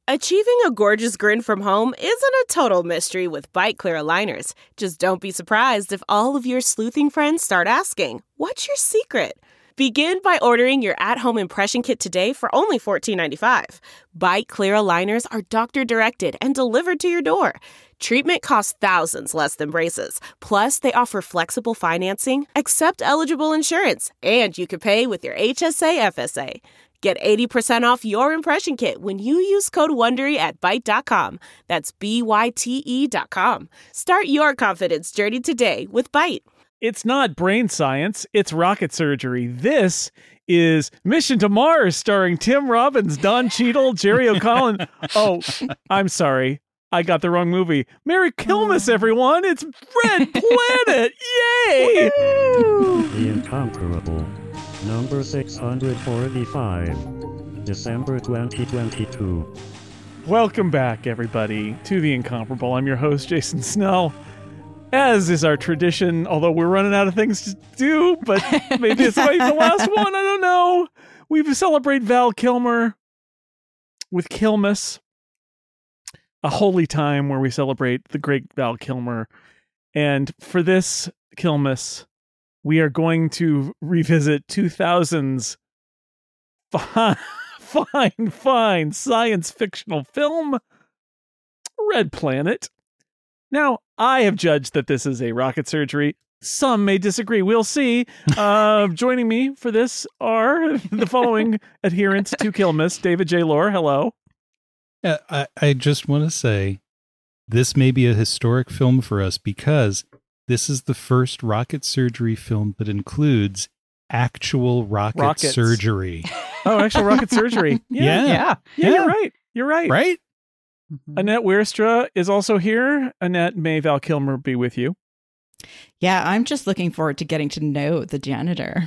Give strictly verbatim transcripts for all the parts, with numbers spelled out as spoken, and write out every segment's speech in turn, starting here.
Achieving a gorgeous grin from home isn't a total mystery with Byte Clear aligners. Just don't be surprised if all of your sleuthing friends start asking, "What's your secret?" Begin by ordering your at-home impression kit today for only fourteen ninety-five. Byte Clear aligners are doctor-directed and delivered to your door. Treatment costs thousands less than braces. Plus, they offer flexible financing, accept eligible insurance, and you can pay with your H S A F S A. Get eighty percent off your impression kit when you use code WONDERY at byte dot com. That's B Y T E dot com. Start your confidence journey today with Byte. It's not brain science, it's rocket surgery. This is Mission to Mars, starring Tim Robbins, Don Cheadle, Jerry O'Connell. Oh, I'm sorry. I got the wrong movie. Merry Kilmas, everyone. It's Red Planet. Yay! The Incomparable. Number six hundred forty-five. December twenty twenty-two. Welcome back, everybody, to The Incomparable. I'm your host, Jason Snell. As is our tradition, although we're running out of things to do, but maybe it's like the last one, I don't know. We celebrate Val Kilmer with Kilmas, a holy time where we celebrate the great Val Kilmer. And for this Kilmas, we are going to revisit two thousands fine, fine, fine science fictional film, Red Planet. Now, I have judged that this is a rocket surgery. Some may disagree. We'll see. Uh, joining me for this are the following adherents to Kilmas. David J. Lohr, hello. Yeah, I, I just want to say this may be a historic film for us because this is the first rocket surgery film that includes actual rocket Rockets. surgery. Oh, actual rocket surgery. Yeah. Yeah. Yeah, Yeah. yeah, you're right. You're right. Right? Annette Wierstra is also here. Annette, may Val Kilmer be with you. Yeah, I'm just looking forward to getting to know the janitor.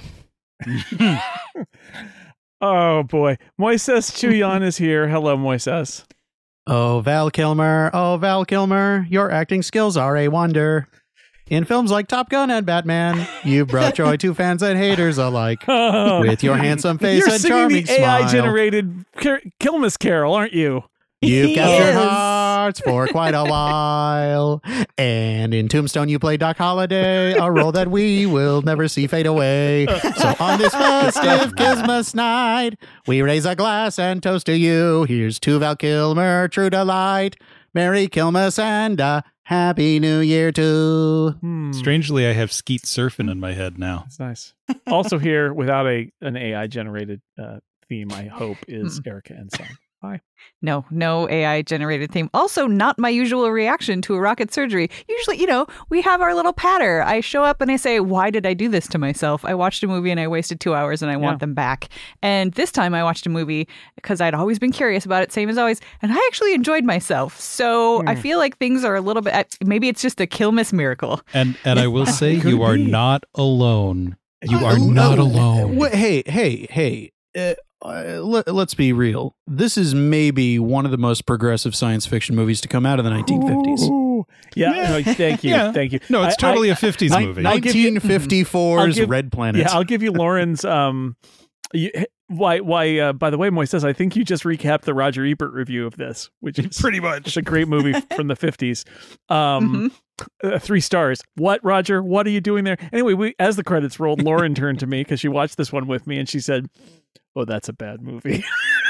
Oh, boy. Moises Chuyan is here. Hello, Moises. Oh, Val Kilmer. Oh, Val Kilmer. Your acting skills are a wonder. In films like Top Gun and Batman, you brought joy to fans and haters alike. Oh. With your handsome face You're and singing charming the A I smile. generated Car- Kilmas Carol, aren't you? You've He captured is. hearts for quite a while. And in Tombstone, you play Doc Holliday, a role that we will never see fade away. So on this festive Christmas night, we raise a glass and toast to you. Here's to Val Kilmer, true delight. Merry Kilmas and a Happy New Year too. Hmm. Strangely, I have Skeet Surfing in my head now. That's nice. Also here, without a an A I generated uh, theme, I hope, is Erica Ensign. Hi. No, no A I generated theme. Also, not my usual reaction to a rocket surgery. Usually, you know, we have our little patter. I show up and I say, why did I do this to myself? I watched a movie and I wasted two hours and I want Yeah. them back. And this time I watched a movie because I'd always been curious about it, same as always. And I actually enjoyed myself. So Hmm. I feel like things are a little bit, maybe it's just a Kilmas miracle. And and I will say Could you are be. not alone. You Uh, are not uh, alone. wh- Hey, hey, hey. Uh, uh, let, let's be real. This is maybe one of the most progressive science fiction movies to come out of the nineteen fifties. Ooh. Yeah, Yeah. no, thank you. Yeah. Thank you. No, it's I- totally I- a fifties Ni- movie. I'll give you- nineteen fifty-four's I'll give- Red Planet. Yeah, I'll give you Lauren's. Um, you, why? Why? Uh, by the way, Moises, I think you just recapped the Roger Ebert review of this, which is Pretty much. it's a great movie from the fifties. Um, uh, three stars. What, Roger? What are you doing there? Anyway, we as the credits rolled, Lauren turned to me because she watched this one with me, and she said, "Oh, that's a bad movie."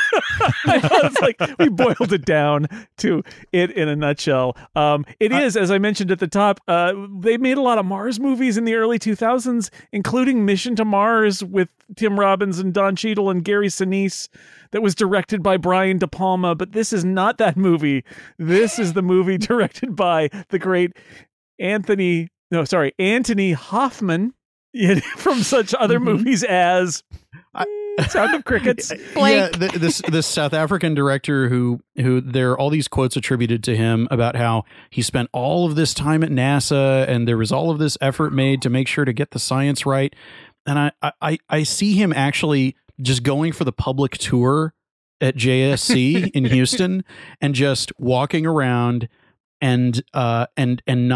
I thought it's like we boiled it down to it in a nutshell. Um, it is, as I mentioned at the top, uh, they made a lot of Mars movies in the early two thousands, including Mission to Mars with Tim Robbins and Don Cheadle and Gary Sinise, that was directed by Brian De Palma. But this is not that movie. This is the movie directed by the great Anthony, no, sorry, Anthony Hoffman, from such other Mhm. movies as I- mm, Sound of Crickets. Yeah, the, this this South African director who who there are all these quotes attributed to him about how he spent all of this time at NASA and there was all of this effort made to make sure to get the science right. And I I, I see him actually just going for the public tour at J S C in Houston and just walking around and uh and and not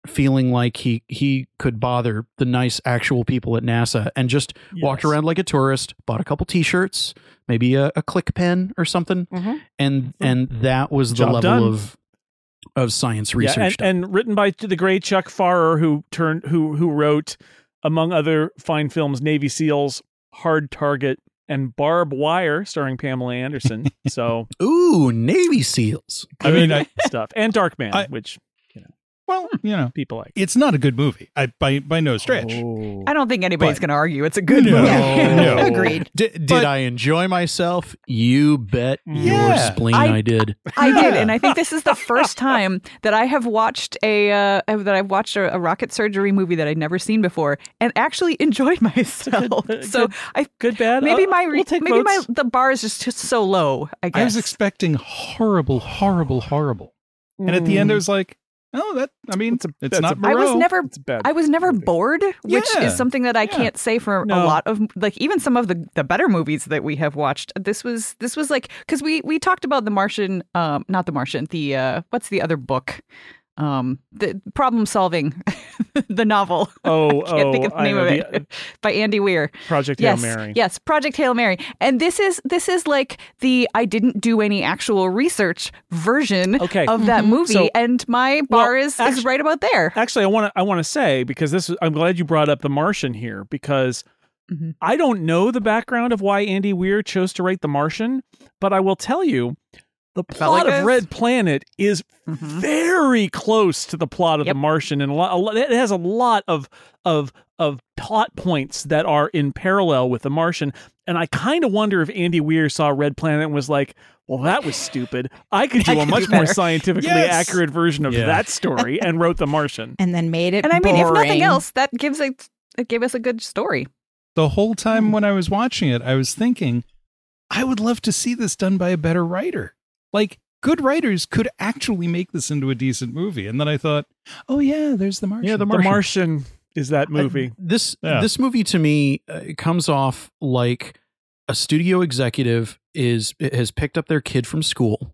feeling like he he could bother the nice actual people at NASA and just Yes. walked around like a tourist, bought a couple T-shirts, maybe a, a click pen or something, Mhm. and and that was the Job level done. of of science Yeah, research. and, done. and written by the great Chuck Farrer, who turned who who wrote, among other fine films, Navy SEALs, Hard Target, and Barb Wire, starring Pamela Anderson. So Ooh, Navy SEALs. I mean, I, stuff and Darkman, I- which well, you know, people like. it's not a good movie. I by by no stretch. Oh. I don't think anybody's But- going to argue it's a good No. movie. No. Agreed. D- did But- I enjoy myself? You bet your Yeah. spleen I, I- did. I did, Yeah. and I think this is the first time that I have watched a uh, that I've watched a, a rocket surgery movie that I'd never seen before, and actually enjoyed myself. good- so good- I Good, bad. maybe Uh, my re- we'll take maybe my votes. the bar is just, just so low. I guess I was expecting horrible, horrible, horrible, and at the end, I was like, "Oh, that. I mean, It's it's, a- that's not." a- I was Moreau. never It's bad. I was never movie. bored, which Yeah. is something that I Yeah. can't say for a No. lot of like even some of the, the better movies that we have watched. This was this was like because we we talked about The Martian, um, not The Martian, the uh, what's the other book, um, the problem solving, the novel. Oh, I can't oh, think of the I name know, of the- it by Andy Weir. Project Yes, Hail Mary. yes, Project Hail Mary, and this is this is like the I didn't do any actual research version Okay. of that movie, So- and my bar Well, is is actu- right about there. Actually, I want to I want to say, because this is, I'm glad you brought up The Martian here, because Mhm. I don't know the background of why Andy Weir chose to write The Martian, but I will tell you the felt plot like of this. Red Planet is Mhm. very close to the plot of Yep. The Martian, and a lot, a lot it has a lot of of of plot points that are in parallel with The Martian. And I kind of wonder if Andy Weir saw Red Planet and was like, well, that was stupid. I could do I a could much do more better." scientifically Yes. accurate version of Yeah. that story, and wrote The Martian. And then made it And I mean, if nothing boring. else, that gives a it gave us a good story. The whole time when I was watching it, I was thinking, I would love to see this done by a better writer. Like, good writers could actually make this into a decent movie. And then I thought, oh, yeah, there's The Martian. Yeah, The The Martian. Martian is that movie. I- this Yeah. this movie to me uh, comes off like a studio executive is has picked up their kid from school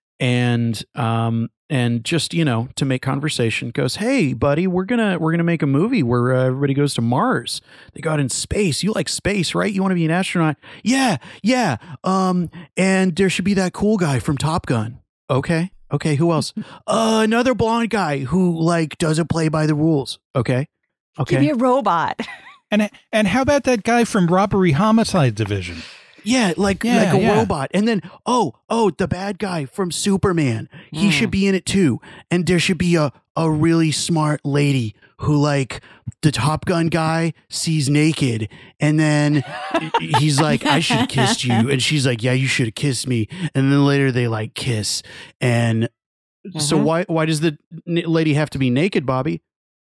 and um and just, you know, to make conversation goes, "Hey buddy, we're going to we're going to make a movie where uh, everybody goes to Mars. They go out in space. You like space, right? You want to be an astronaut?" "Yeah, yeah. Um and there should be that cool guy from Top Gun." "Okay. Okay, who else?" uh another blonde guy who like doesn't play by the rules." "Okay. Okay. Give me a robot. And, and how about that guy from Robbery Homicide Division? Yeah, like Yeah, like a yeah. robot. And then oh, oh, the bad guy from Superman. He Hmm. should be in it too. And there should be a a really smart lady who like the Top Gun guy sees naked and then he's like, "I should have kissed you." And she's like, "Yeah, you should have kissed me." And then later they like kiss. And so Mhm. why why does the n- lady have to be naked, Bobby?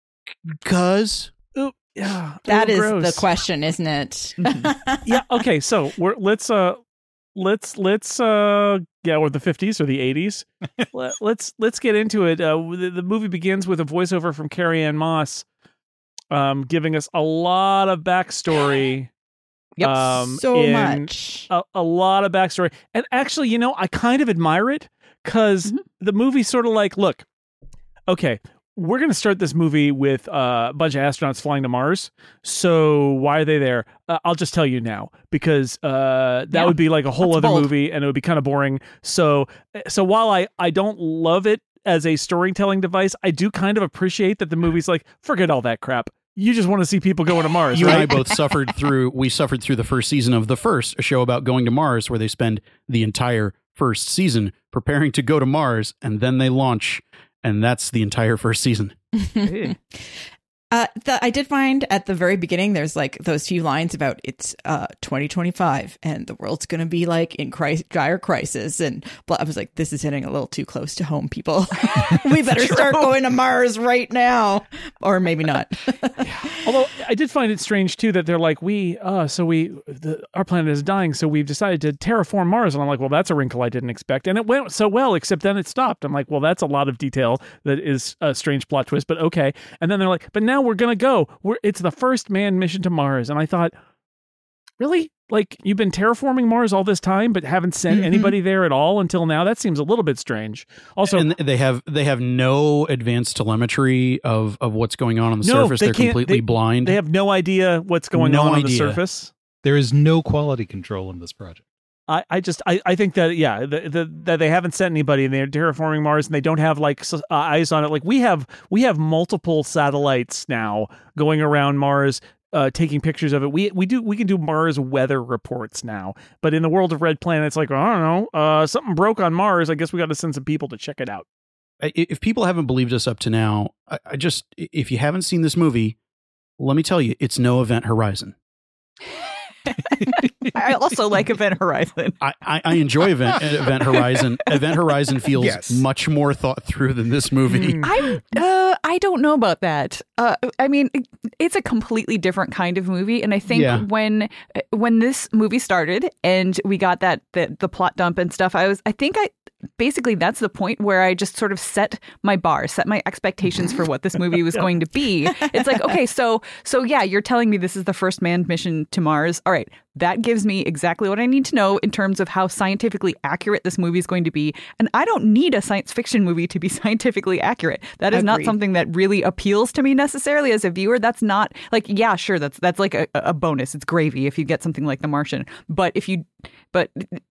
Cuz Ooh, yeah, That ooh, is gross. the question, isn't it? Yeah. Okay. So we're let's uh let's let's uh yeah, or the fifties or the eighties. Let, let's let's get into it. Uh, the, the movie begins with a voiceover from Carrie Ann Moss, um, giving us a lot of backstory. Yep. Um, so in- much. A, a lot of backstory, and actually, you know, I kind of admire it because Mhm. the movie's sort of like, look, okay, we're going to start this movie with uh, a bunch of astronauts flying to Mars. So why are they there? Uh, I'll just tell you now, because uh, that Yeah. would be like a whole That's other bold. movie, and it would be kind of boring. So, so while I I don't love it as a storytelling device, I do kind of appreciate that the movie's like, forget all that crap. You just want to see people going to Mars, you and I right? both suffered through we suffered through the first season of The First, a show about going to Mars where they spend the entire first season preparing to go to Mars and then they launch, and that's the entire first season. Hey. Uh, the, I did find at the very beginning, there's like those few lines about it's uh, twenty twenty-five and the world's going to be like in cri- dire crisis. And blah. I was like, this is hitting a little too close to home, people. We better start going to Mars right now. Or maybe not. Although I did find it strange too that they're like, we, uh, so we, the, our planet is dying, so we've decided to terraform Mars. And I'm like, well, that's a wrinkle I didn't expect. And it went so well, except then it stopped. I'm like, well, that's a lot of detail that is a strange plot twist, but okay. And then they're like, but now we're gonna go. We're it's the first manned mission to Mars. And I thought, really? like you've been terraforming Mars all this time, but haven't sent Mhm. anybody there at all until now. That seems a little bit strange. Also, and they have they have no advanced telemetry of of what's going on on the No, surface. they They're can't- completely they- blind. they have no idea what's going No on on the idea. surface. There is no quality control in this project. I, I just I, I think that yeah the, the, that they haven't sent anybody and they're terraforming Mars and they don't have like s- uh, eyes on it. Like we have we have multiple satellites now going around Mars. Uh, taking pictures of it, we we do we can do Mars weather reports now. But in the world of Red Planet, it's like I don't know, uh, something broke on Mars. I guess we got to send some people to check it out. I- If people haven't believed us up to now, I, I just if you haven't seen this movie, let me tell you, it's no Event Horizon. I also like Event Horizon. I, I, I enjoy Event Event Horizon. Event Horizon feels Yes. much more thought through than this movie. Mm. I'm. Uh, I don't know about that. Uh, I mean, it- it's a completely different kind of movie, and I think Yeah. when when this movie started and we got that the, the plot dump and stuff, I was. I think I basically that's the point where I just sort of set my bar, set my expectations for what this movie was going to be. It's like, okay, so so yeah, you're telling me this is the first manned mission to Mars. All right, that gives me exactly what I need to know in terms of how scientifically accurate this movie is going to be. And I don't need a science fiction movie to be scientifically accurate. That is not Agreed. something that really appeals to me necessarily as a viewer. That's not like, yeah, sure, that's that's like a, a bonus. It's gravy if you get something like The Martian. But if you, but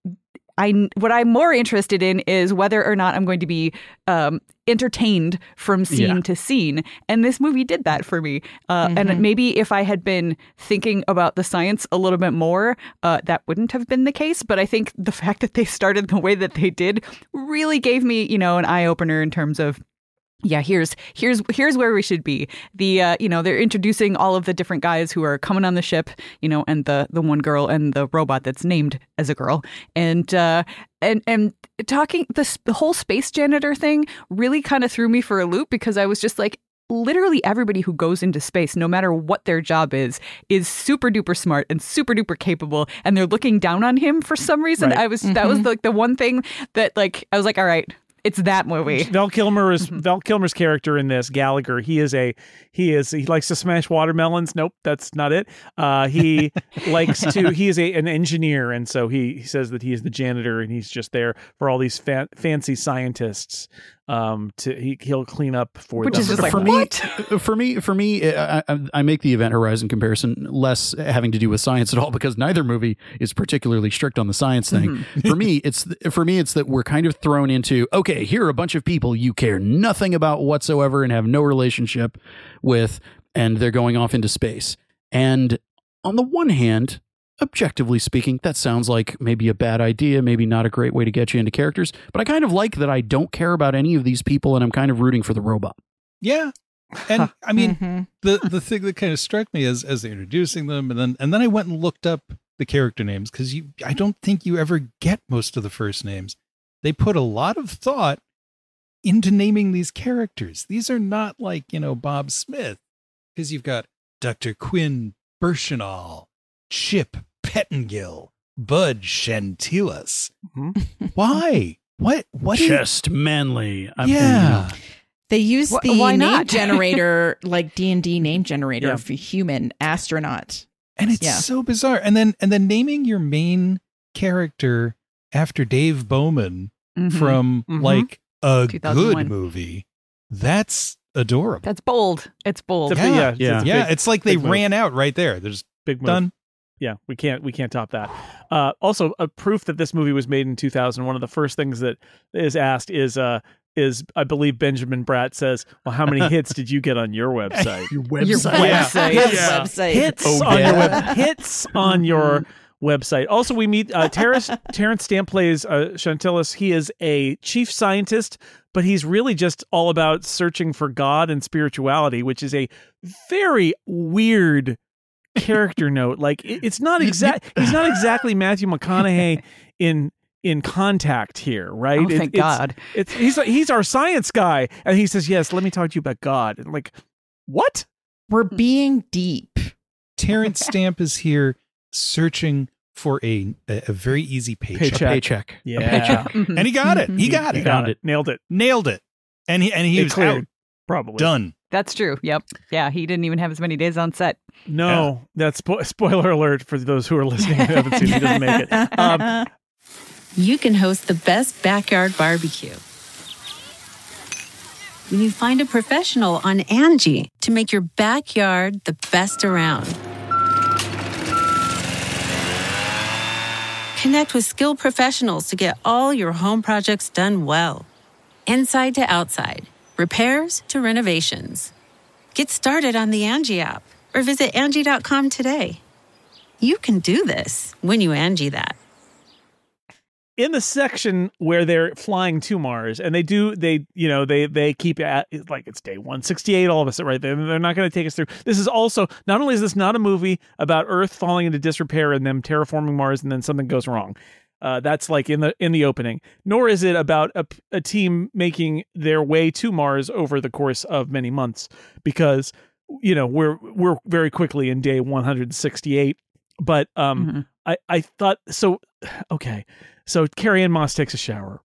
I, what I'm more interested in is whether or not I'm going to be um, entertained from scene Yeah. to scene. And this movie did that for me. Uh, And maybe if I had been thinking about the science a little bit more, uh, that wouldn't have been the case. But I think the fact that they started the way that they did really gave me, you know, an eye opener in terms of, yeah, here's here's here's where we should be. The uh, you know, they're introducing all of the different guys who are coming on the ship, you know, and the the one girl and the robot that's named as a girl, and uh, and and talking this the whole space janitor thing really kind of threw me for a loop because I was just like, literally everybody who goes into space, no matter what their job is, is super duper smart and super duper capable, and they're looking down on him for some reason. Right. I was that was like the one thing that like I was like, all right. It's that movie. Val Kilmer is Val Kilmer's character in this, Gallagher. He is a he is he likes to smash watermelons. Nope, that's not it. Uh, he likes to. He is a an engineer, and so he, he says that he is the janitor, and he's just there for all these fa- fancy scientists. Um, to he he'll clean up for Which them. is just like, for what? me, for me, for me, I, I, I make the Event Horizon comparison less having to do with science at all because neither movie is particularly strict on the science thing. For me, it's for me, it's that we're kind of thrown into okay, here are a bunch of people you care nothing about whatsoever and have no relationship with, and they're going off into space. And on the one hand, objectively speaking, that sounds like maybe a bad idea, maybe not a great way to get you into characters, but I kind of like that I don't care about any of these people and I'm kind of rooting for the robot. Yeah. And I mean, Mhm. the the thing that kind of struck me as as they're introducing them, and then and then I went and looked up the character names because you I don't think you ever get most of the first names. They put a lot of thought into naming these characters. These are not like, you know, Bob Smith, because you've got Doctor Quinn Birchenall, Chip Pettingill, Bud Chantillas. Mhm. Why? What? What? is- Just manly. I'm- yeah. They use Wh- the why name not? generator, like D and D name generator Yeah. for human astronaut. And it's Yeah. so bizarre. And then and then naming your main character after Dave Bowman Mhm. from Mhm. like a two thousand one. good movie. That's adorable. That's bold. It's bold. It's a- Yeah. yeah, it's- Yeah. it's a yeah, big- it's like they big move. ran out right there. They're just big move. done. Yeah, we can't we can't top that. Uh, also, a proof that this movie was made in two thousand. One of the first things that is asked is uh is I believe Benjamin Bratt says, "Well, how many hits did you get on your website?" Your Your website. Yeah. His website. Hits Oh, on yeah. your web hits on your website. Also, we meet uh, Terrence Terrence Stamp plays uh, Chantillas. He is a chief scientist, but he's really just all about searching for God and spirituality, which is a very weird character note. Like it, it's not exact. He's not exactly Matthew McConaughey in in Contact here, right? Oh, It- thank it's, God. It's he's he's our science guy, and he says, "Yes, let me talk to you about God." And like, what? We're being deep. Terrence Stamp is here searching for a a, a very easy paycheck. Paycheck. Paycheck. Yeah. A paycheck. Mhm. And he got it. He Mhm. got He it. found it, nailed it. Nailed it. And he and he It was cleared, out. probably Done. That's true. Yep. Yeah, he didn't even have as many days on set. No, that's spo- spoiler alert for those who are listening who haven't seen it. He doesn't make it. Um, You can host the best backyard barbecue when you find a professional on Angie to make your backyard the best around. Connect with skilled professionals to get all your home projects done well. Inside to outside, repairs to renovations. Get started on the Angie app or visit Angie dot com today. You can do this when you Angie that. in the section where they're flying to Mars, and they do, they, you know, they, they keep at like it's day one sixty-eight, all of us right there. They're not going to take us through. This is also, not only is this not a movie about Earth falling into disrepair and them terraforming Mars and then something goes wrong. Uh, that's like in the in the opening. Nor is it about a, a team making their way to Mars over the course of many months, because, you know, we're we're very quickly in day one sixty-eight. But um, mm-hmm. I I thought so. Okay. So Carrie Ann Moss takes a shower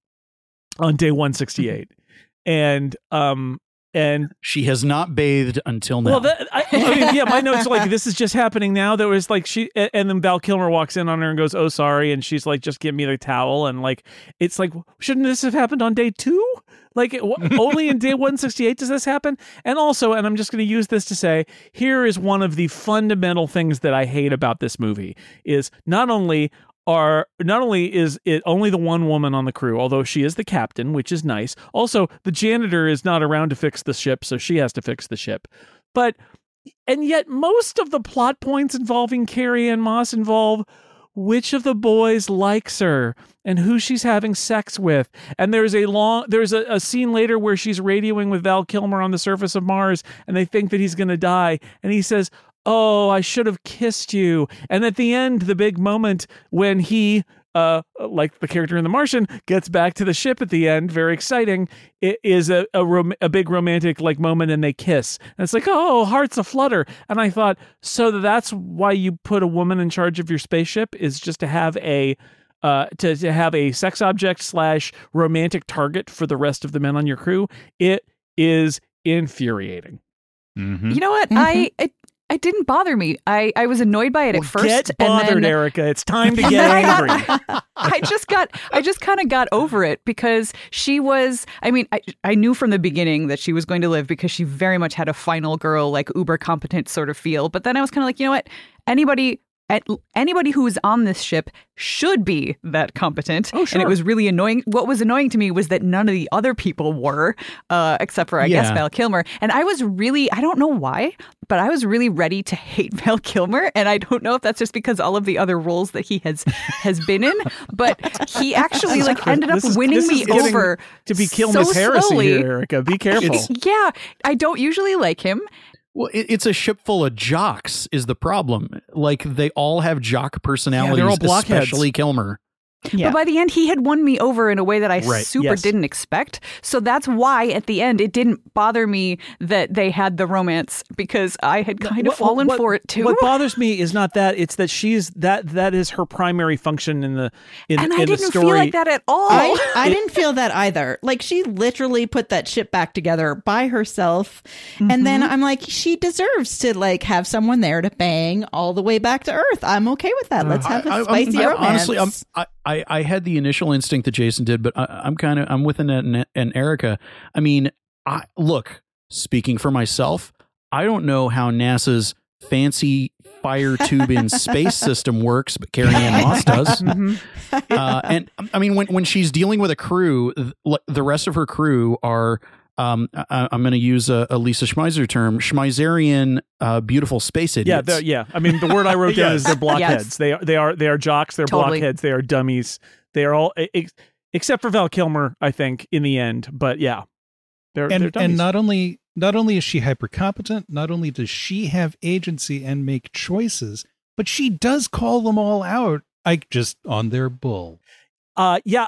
on day one sixty-eight, and um, and she has not bathed until now. Well, that, I, I mean, yeah, my notes are like, this is just happening now. There was like she, and then Val Kilmer walks in on her and goes, "Oh, sorry," and she's like, "Just give me the towel." And like, it's like, shouldn't this have happened on day two? Like, it, only in day one sixty-eight does this happen? And also, and I'm just going to use this to say, here is one of the fundamental things that I hate about this movie is not only are not only is it only the one woman on the crew, although she is the captain, which is nice. Also, the janitor is not around to fix the ship, so she has to fix the ship. But, and yet most of the plot points involving Carrie Ann Moss involve which of the boys likes her and who she's having sex with. And there's a long, there's a, a scene later where she's radioing with Val Kilmer on the surface of Mars, and they think that he's going to die. And he says, "Oh, I should have kissed you." And at the end, the big moment when he, uh, like the character in The Martian, gets back to the ship at the end, very exciting, it is a a, rom- a big romantic like moment, and they kiss. And it's like, oh, hearts aflutter. And I thought, so that's why you put a woman in charge of your spaceship, is just to have a uh, to, to have a sex object slash romantic target for the rest of the men on your crew. It is infuriating. Mm-hmm. You know what? Mm-hmm. I it, it didn't bother me. I, I was annoyed by it well, at first. Get bothered, and then, Erica. It's time to get angry. I just got, I just kind of got over it because she was, I mean, I, I knew from the beginning that she was going to live because she very much had a final girl, like uber competent sort of feel. But then I was kind of like, you know what? Anybody... Anybody who is on this ship should be that competent. Oh, sure. And it was really annoying. What was annoying to me was that none of the other people were, uh, except for, I yeah. guess, Val Kilmer. And I was really, I don't know why, but I was really ready to hate Val Kilmer. And I don't know if that's just because all of the other roles that he has has been in, but he actually like ended up is, winning me over to be kill so Miss Heresy slowly. Here, Erica. Be careful. Yeah, I don't usually like him. Well, it's a ship full of jocks is the problem. Like, they all have jock personalities, yeah, they're all blockheads. Especially Kilmer. Yeah. But by the end, he had won me over in a way that I right. super yes. didn't expect. So that's why at the end, it didn't bother me that they had the romance, because I had kind what, of fallen what, for it too. What bothers me is not that, it's that she's that that is her primary function in the in, and in I the didn't story. feel like that at all. I, I didn't feel that either. Like, she literally put that ship back together by herself. Mm-hmm. And then I'm like, she deserves to like have someone there to bang all the way back to Earth. I'm okay with that. Let's have a I, spicy I, I, romance. Honestly, I'm, I, I, I had the initial instinct that Jason did, but I, I'm kind of, I'm with an, an, an Erica. I mean, I, look, speaking for myself, I don't know how NASA's fancy fire tube in space system works, but Carrie Ann Moss does. mm-hmm. uh, and I mean, when, when she's dealing with a crew, the rest of her crew are, um, I, I'm going to use a, a Lisa Schmeiser term, Schmeiserian, uh, beautiful space idiots. Yeah, yeah. I mean, the word I wrote down yes. is they're blockheads. Yes. They are, they are, they are jocks. They're Totally. blockheads. They are dummies. They are all, ex- except for Val Kilmer, I think, in the end. But yeah, they're and they're dummies. and not only not only is she hyper competent, not only does she have agency and make choices, but she does call them all out, like just on their bull. Uh, yeah, I,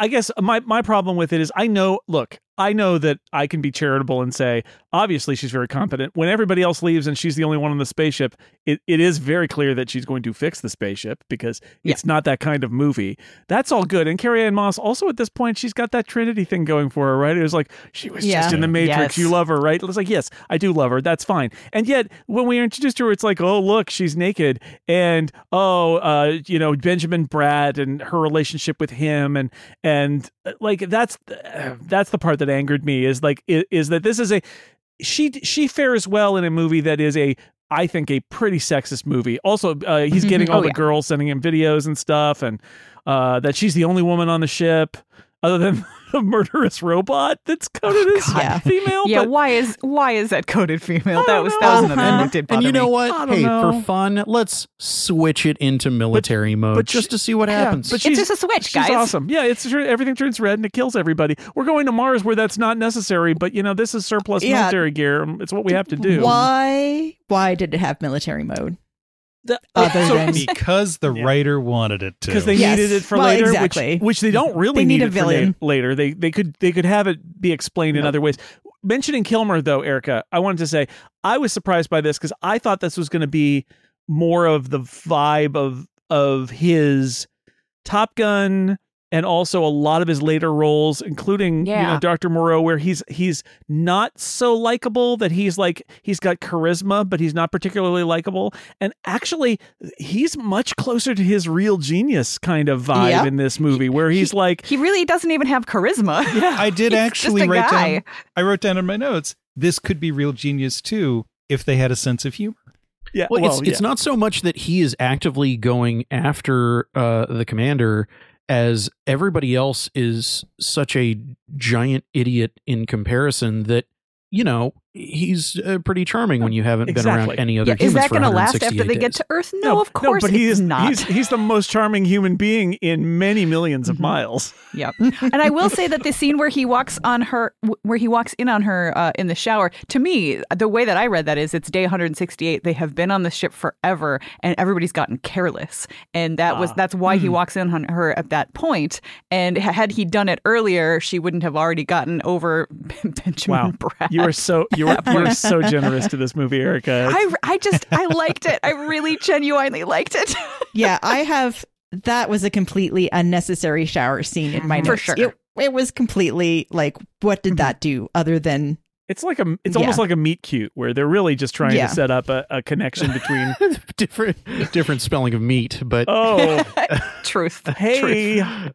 I guess my, my problem with it is I know, look, I know that I can be charitable and say, obviously she's very competent. When everybody else leaves and she's the only one on the spaceship, it, it is very clear that she's going to fix the spaceship because Yeah. it's not that kind of movie. That's all good. And Carrie Ann Moss, also at this point, she's got that Trinity thing going for her, right? It was like, she was Yeah. just in the Matrix. Yes. You love her, right? It's like, yes, I do love her. That's fine. And yet, when we are introduced to her, it's like, oh, look, she's naked. And, oh, uh, you know, Benjamin Bratt and her relationship with him. And, and uh, like, that's, uh, that's the part that angered me is like, is, is that this is a, she, she fares well in a movie that is a, I think, a pretty sexist movie. Also, uh, he's getting all Oh, the yeah. girls sending him videos and stuff, and uh, that she's the only woman on the ship, other than the murderous robot that's coded as Yeah. female. Yeah, but why is why is that coded female? I That don't was know. that was another Uh-huh. thing that did bother And you know me. what? I don't Hey, know. for fun, let's switch it into military mode but just she- to see what yeah, happens. but It's she's, just a switch, she's guys. awesome. Yeah, it's everything turns red and it kills everybody. We're going to Mars where that's not necessary, but you know this is surplus Yeah. military gear. It's what we have to do. Why? Why did it have military mode? The- Other so- than- Because the Yeah. writer wanted it to. because they Yes. needed it for Well, later, exactly. which which they don't really They need need a it for villain. na- later. They they could they could have it be explained in No. other ways. Mentioning Kilmer though, Erica, I wanted to say I was surprised by this because I thought this was going to be more of the vibe of of his Top Gun and also a lot of his later roles, including you Yeah. know Doctor Moreau, where he's he's not so likable. That he's like he's got charisma, but he's not particularly likable. And actually, he's much closer to his Real Genius kind of vibe Yep. in this movie, where he's like, He really doesn't even have charisma. yeah, I did He's actually just a write guy. down. I wrote down in my notes. This could be Real Genius too if they had a sense of humor. yeah. Well, Well, it's it's not so much that he is actively going after uh, the commander as everybody else is such a giant idiot in comparison that, you know, he's uh, pretty charming when you haven't been Exactly. around any other Yeah, is humans that for going to last after one hundred sixty-eight they get days. to Earth? No, of course but it's he is not. He's, he's the most charming human being in many millions Mm-hmm. of miles. Yep. And I will say that the scene where he walks on her, where he walks in on her uh, in the shower, to me, the way that I read that is it's day one hundred sixty-eight. They have been on the ship forever, and everybody's gotten careless, and that was Ah. that's why Hmm. he walks in on her at that point. And had he done it earlier, she wouldn't have already gotten over Benjamin Wow, Bratt. you are so you are you are so generous to this movie, Erica. I, I just I liked it. I really genuinely liked it. Yeah, I have. That was a completely unnecessary shower scene in my For notes. sure. It, it was completely like, what did that do other than It's like a it's Yeah. almost like a meet cute where they're really just trying Yeah. to set up a, a connection between. different different spelling of meat, but Oh, Truth. hey, Truth.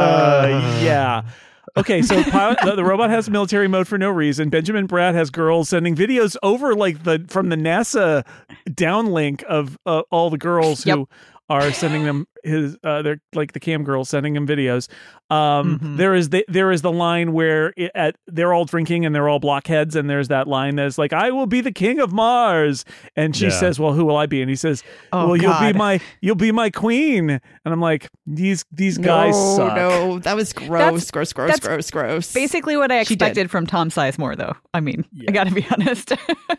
uh, yeah. Okay, so pilot, the, the robot has military mode for no reason. Benjamin Bratt has girls sending videos over like the from the NASA downlink of uh, all the girls who Yep. are sending them his uh they're like the cam girls sending him videos. Um Mhm. there is the there is the line where it, at they're all drinking and they're all blockheads, and there's that line that's like, I will be the king of Mars, and she Yeah. says, well, who will I be? And he says, Oh, well, you'll be God. my you'll be my queen. And I'm like, these these guys no, suck. no, that was gross, That's- gross, gross, that's gross, gross. Basically, what I She did. expected from Tom Sizemore, though. I mean, Yeah. I got to be honest.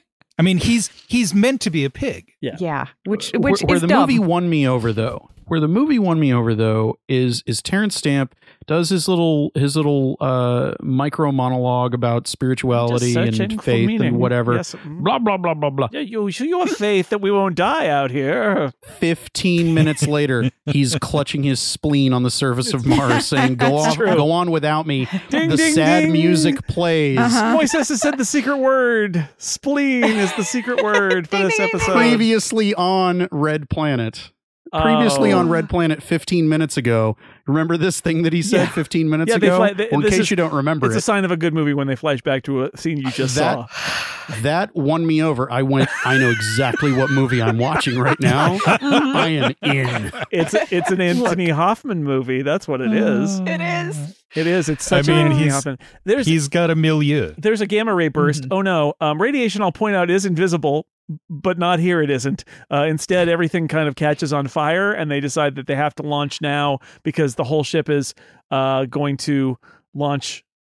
I mean, he's he's meant to be a pig. yeah, which where, which where is the dumb. movie won me over though where the movie won me over though is is Terrence Stamp does his little his little uh micro monologue about spirituality Just searching and for faith meaning. and whatever, Yes. mm. blah blah blah blah blah. Yeah, you, you have faith that we won't die out here. fifteen minutes later, he's clutching his spleen on the surface of Mars, saying, "Go on, true. go on without me." Ding, the ding, sad ding. music plays. Uh-huh. Moises has said the secret word. Spleen is the secret word for this episode. Previously on Red Planet. Previously Oh. on Red Planet fifteen minutes ago. Remember this thing that he said Yeah. fifteen minutes Yeah, they ago? fly- they- well, in this case is- you don't remember It's a it. sign of a good movie when they flash back to a scene you just That- saw. That won me over. I went, I know exactly what movie I'm watching right now. I am in. It's it's an Anthony Hoffman movie. That's what it is. it is. It is. It's such I mean, an Anthony he's- Hoffman. There's He's got a milieu. there's a gamma ray burst. Mm-hmm. Oh no. Um, radiation, I'll point out, is invisible, but not here. It isn't. Uh, instead, everything kind of catches on fire, and they decide that they have to launch now because the whole ship is uh, going to launch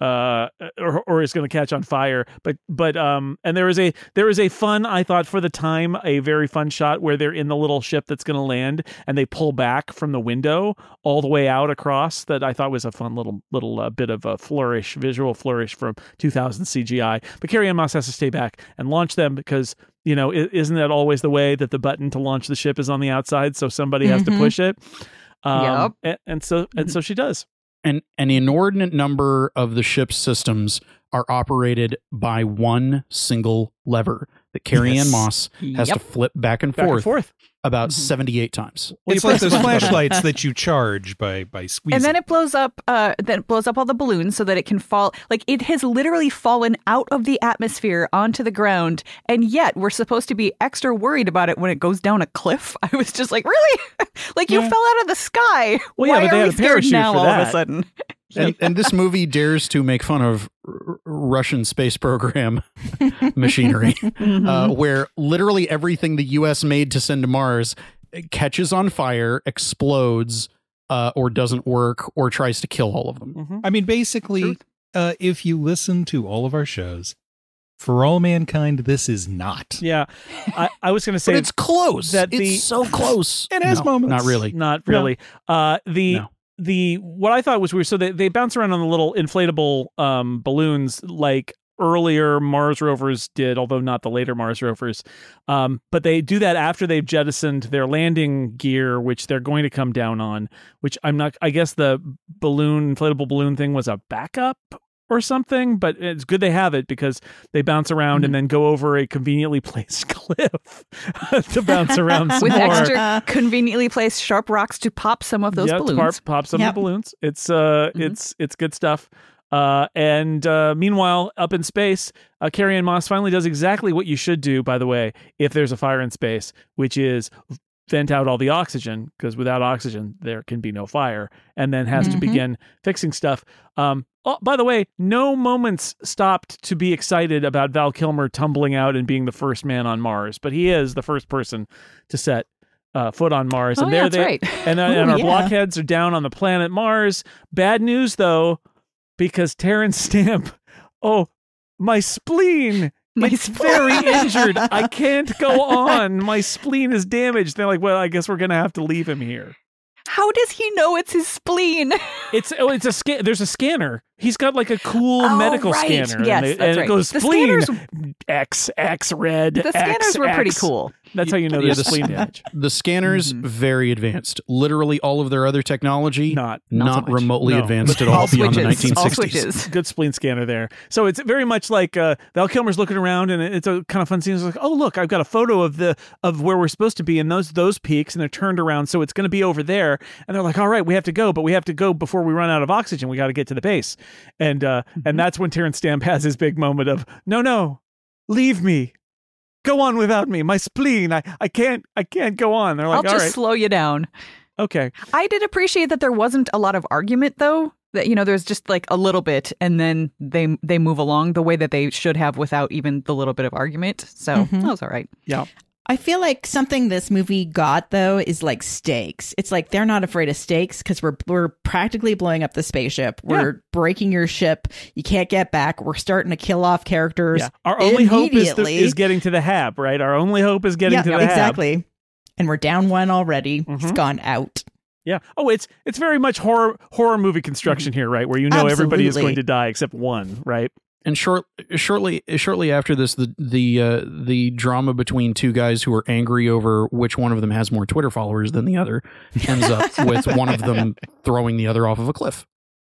uh, or, or is going to catch on fire. But but um, and there is a there is a fun, I thought for the time, a very fun shot where they're in the little ship that's going to land, and they pull back from the window all the way out across. That I thought was a fun little little uh, bit of a flourish, visual flourish from two thousand C G I. But Carrie-Anne Moss has to stay back and launch them because, you know, isn't that always the way that the button to launch the ship is on the outside, so somebody has Mm-hmm. to push it. Um, Yep. and, and so and so she does. And an inordinate number of the ship's systems are operated by one single lever that Carrie-Anne Yes. Moss has Yep. to flip back and Back forth, and forth. about Mhm. seventy-eight times. Well, It's you like press those the button. flashlights that you charge by by squeezing. And then it blows up. Uh, then it blows up all the balloons so that it can fall. Like it has literally fallen out of the atmosphere onto the ground, and yet we're supposed to be extra worried about it when it goes down a cliff. I was just like, really? Like you Yeah. fell out of the sky. Well, yeah, Why but they are had we a scared parachute now for all of that. a sudden? And, and this movie dares to make fun of r- Russian space program machinery, uh, where literally everything the U S made to send to Mars catches on fire, explodes, uh, or doesn't work, or tries to kill all of them. Mhm. I mean, basically, Truth. uh, if you listen to all of our shows, For All Mankind, this is not. Yeah, I, I was going to say But it's close. that the- it's so close. It has No, moments. Not really. not really. Uh, the No. the what I thought was weird. So they they bounce around on the little inflatable um, balloons like earlier Mars rovers did, although not the later Mars rovers. Um, but they do that after they've jettisoned their landing gear, which they're going to come down on. Which I'm not. I guess the balloon inflatable balloon thing was a backup or something, but it's good they have it because they bounce around Mm-hmm. and then go over a conveniently placed cliff to bounce around some With more. extra conveniently placed sharp rocks to pop some of those yeah, balloons. Pop, pop some Yep. of the balloons. It's uh, Mhm. it's it's good stuff. Uh, and uh, meanwhile, up in space, uh, Carrie-Anne Moss finally does exactly what you should do. By the way, if there's a fire in space, which is vent out all the oxygen, because without oxygen there can be no fire, and then has to Mhm. begin fixing stuff. Um, oh, by the way, no moments stopped to be excited about Val Kilmer tumbling out and being the first man on Mars, but he is the first person to set uh, foot on Mars, Oh, and yeah, there that's they right. and, uh, Ooh, and our yeah. blockheads are down on the planet Mars. Bad news though, because Terrence Stamp, oh, my spleen. My it's spleen. very injured. I can't go on. My spleen is damaged. They're like, well, I guess we're gonna have to leave him here. How does he know it's his spleen? It's oh, it's a scan. There's a scanner. He's got like a cool Oh, medical right. scanner. Yes, and, they- that's and right. it goes The spleen scanners- X X red. The scanners X, were pretty X. cool. That's how you know Yeah, there's the- spleen damage. The scanners, Mhm. very advanced. Literally all of their other technology, Not Not so not much. remotely No. advanced at All all beyond the switches. All nineteen sixties. switches. good spleen scanner there. So it's very much like uh, Val Kilmer's looking around, and it's a kind of fun scene. It's like, oh look, I've got a photo of the of where we're supposed to be, and those those peaks, and they're turned around, so it's going to be over there. And they're like, all right, we have to go, but we have to go before we run out of oxygen. We got to get to the base, and uh, Mm-hmm. and that's when Terrence Stamp has his big moment of, no, no, leave me. Go on without me. My spleen. I, I can't I can't go on. They're like, I'll all just right, slow you down. okay. I did appreciate that there wasn't a lot of argument, though. That, you know, there's just like a little bit, and then they they move along the way that they should have without even the little bit of argument. So Mhm. that was all right. Yeah. I feel like something this movie got though is like stakes. It's like they're not afraid of stakes because we're we're practically blowing up the spaceship. We're breaking your ship. You can't get back. We're starting to kill off characters. Yeah. Our only hope is, to, immediately. is getting to the hab, right? Our only hope is getting yeah, to the hab. exactly. And we're down one already. It's Mhm. gone out. Yeah. Oh, it's it's very much horror horror movie construction here, right? Where you know everybody is Absolutely. going to die except one, right? And short, shortly, shortly after this, the the uh, the drama between two guys who are angry over which one of them has more Twitter followers than the other ends up with one of them throwing the other off of a cliff.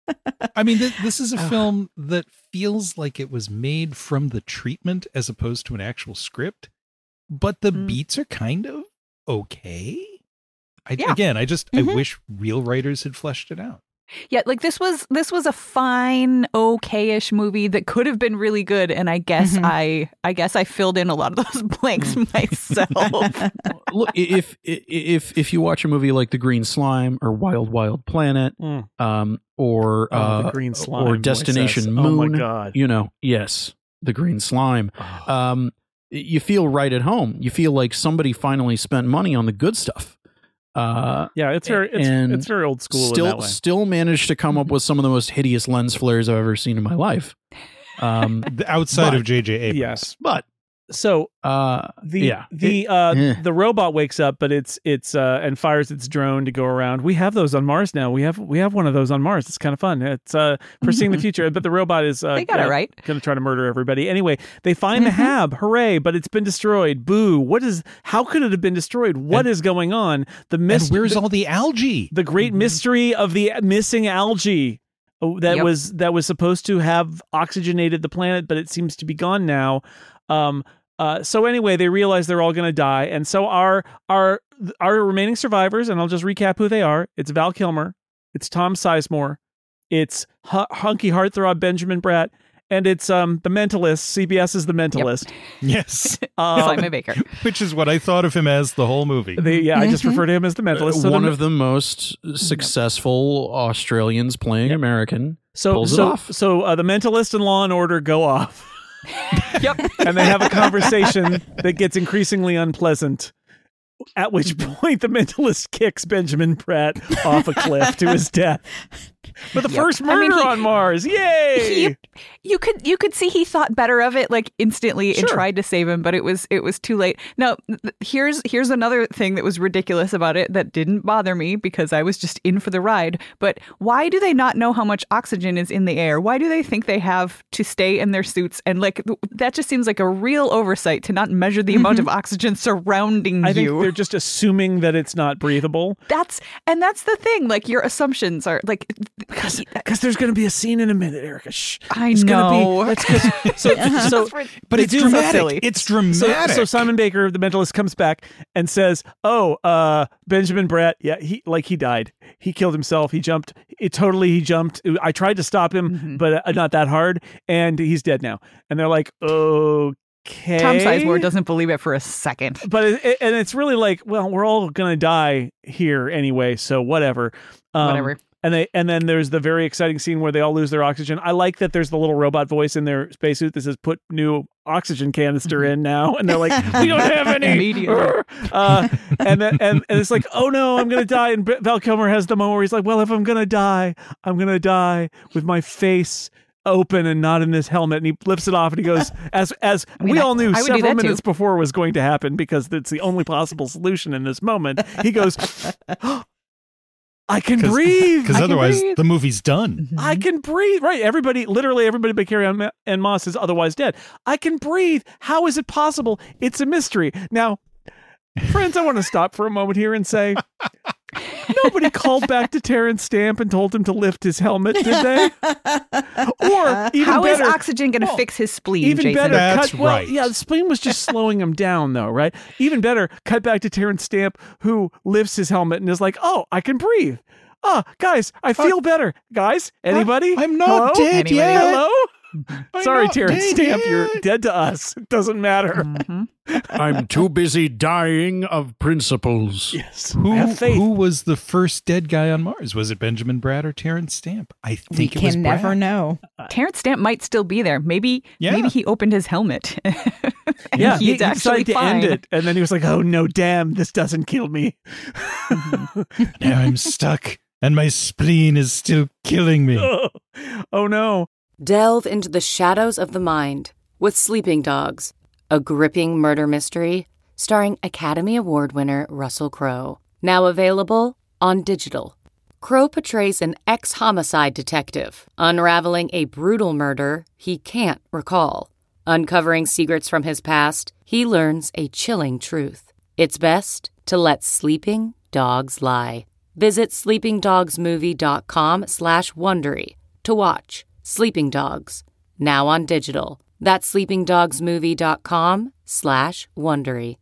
I mean, th- this is a film that feels like it was made from the treatment as opposed to an actual script, but the Mm. beats are kind of okay. I, Yeah. Again, I just Mhm. I wish real writers had fleshed it out. Yeah, like this was this was a fine, okay-ish movie that could have been really good, and I guess Mhm. I I guess I filled in a lot of those blanks myself. Look, if if if you watch a movie like The Green Slime or Wild Wild Planet, Mm. um, or Oh, uh, the green slime. or voice Destination says, Moon, Oh my god. you know, yes, The Green Slime. Oh. Um, you feel right at home. You feel like somebody finally spent money on the good stuff. Uh, Yeah, it's very it's, and it's very old school still in that way. still managed to come up with some of the most hideous lens flares I've ever seen in my life. Um, The outside But- of J J Abrams. Yes. but So uh, the yeah, the It- uh eh. the robot wakes up, but it's it's uh and fires its drone to go around. We have those on Mars now. We have we have one of those on Mars. It's kind of fun. It's uh foreseeing the future. But the robot is uh, They got it uh, right. Going to try to murder everybody. Anyway, they find the hab. Hooray! But it's been destroyed. Boo! What is? How could it have been destroyed? What is going on? The And mist. where's the, all the algae? the great mystery of the missing algae oh, that Yep. was that was supposed to have oxygenated the planet, but it seems to be gone now. Um, uh, so anyway, they realize they're all going to die, and so our our our remaining survivors, and I'll just recap who they are. It's Val Kilmer, it's Tom Sizemore, it's H- hunky heartthrob Benjamin Bratt, and it's um the Mentalist. C B S is the Mentalist. Yes. Um, Simon Baker. Which is what I thought of him as the whole movie. they, yeah, I just refer to him as the Mentalist. So one the- of the most successful Australians playing American. So pulls it so off. so uh, the Mentalist and Law and Order go off. Yep. And they have a conversation that gets increasingly unpleasant. At which point, the Mentalist kicks Benjamin Bratt off a cliff to his death. But the Yep. first I murder mean, he- on Mars, yay! He, you could you could see he thought better of it like instantly and Sure. tried to save him, but it was it was too late. Now th- here's here's another thing that was ridiculous about it that didn't bother me because I was just in for the ride. But why do they not know how much oxygen is in the air? Why do they think they have to stay in their suits? And like th- that just seems like a real oversight to not measure the amount of oxygen surrounding I think you. they're just assuming that it's not breathable. That's and that's the thing. Like your assumptions are like Because there's going to be a scene in a minute, Erica. Shh. I It's gonna know. Be, that's 'cause- so, so, But they it's do- dramatic. silly. It's So, dramatic. so Simon Baker, the Mentalist, comes back and says, "Oh, uh, Benjamin Bratt, yeah, he like he died. He killed himself. He jumped. It totally he jumped. I tried to stop him, Mhm. but uh, not that hard, and he's dead now." And they're like, "Okay." Tom Sizemore doesn't believe it for a second. But it, it- and it's really like, well, we're all gonna die here anyway, so whatever. Um, Whatever. And they and then there's the very exciting scene where they all lose their oxygen. I like that there's the little robot voice in their spacesuit that says, "Put new oxygen canister in now," and they're like, "We don't have any." Immediately. Uh, and then and, and it's like, "Oh no, I'm gonna die." And Val Kilmer has the moment where he's like, "Well, if I'm gonna die, I'm gonna die with my face open and not in this helmet." And he lifts it off and he goes, as as mean, we I- all knew I would do several that too. minutes before was going to happen because it's the only possible solution in this moment. He goes, "I can breathe. Because I can otherwise breathe. the movie's done. I can breathe." Right. Everybody, literally everybody but Carrie Ann Ma- and Moss is otherwise dead. I can breathe. How is it possible? It's a mystery. Now, friends, I want to stop for a moment here and say, nobody called back to Terrence Stamp and told him to lift his helmet, did they? Or even How is better, oxygen going to well, fix his spleen, even Jason? better, That's cut, well, right. yeah, the spleen was just slowing him down, though, right? Even better, cut back to Terrence Stamp, who lifts his helmet and is like, "Oh, I can breathe. Oh, guys, I feel better. Guys, anybody? I'm not Hello? dead Anybody? yet. Hello? I'm Sorry, not Terrence dead Stamp, yet. you're dead to us. It doesn't matter." Mhm. I'm too busy dying of principles. Yes. Who, Have faith. who was the first dead guy on Mars? Was it Benjamin Bratt or Terrence Stamp? I We think it was can never Bratt. know. Terrence Stamp might still be there. Maybe Yeah. maybe he opened his helmet. And Yeah, he, he's he actually decided to fine. end it, and then he was like, "Oh no, damn, this doesn't kill me." Now I'm stuck, and my spleen is still killing me. Oh, oh no. Delve into the shadows of the mind with Sleeping Dogs, a gripping murder mystery starring Academy Award winner Russell Crowe. Now available on digital. Crowe portrays an ex-homicide detective unraveling a brutal murder he can't recall. Uncovering secrets from his past, he learns a chilling truth. It's best to let sleeping dogs lie. Visit sleepingdogsmovie.com slash Wondery to watch Sleeping Dogs, now on digital. That's sleepingdogsmovie.com slash Wondery.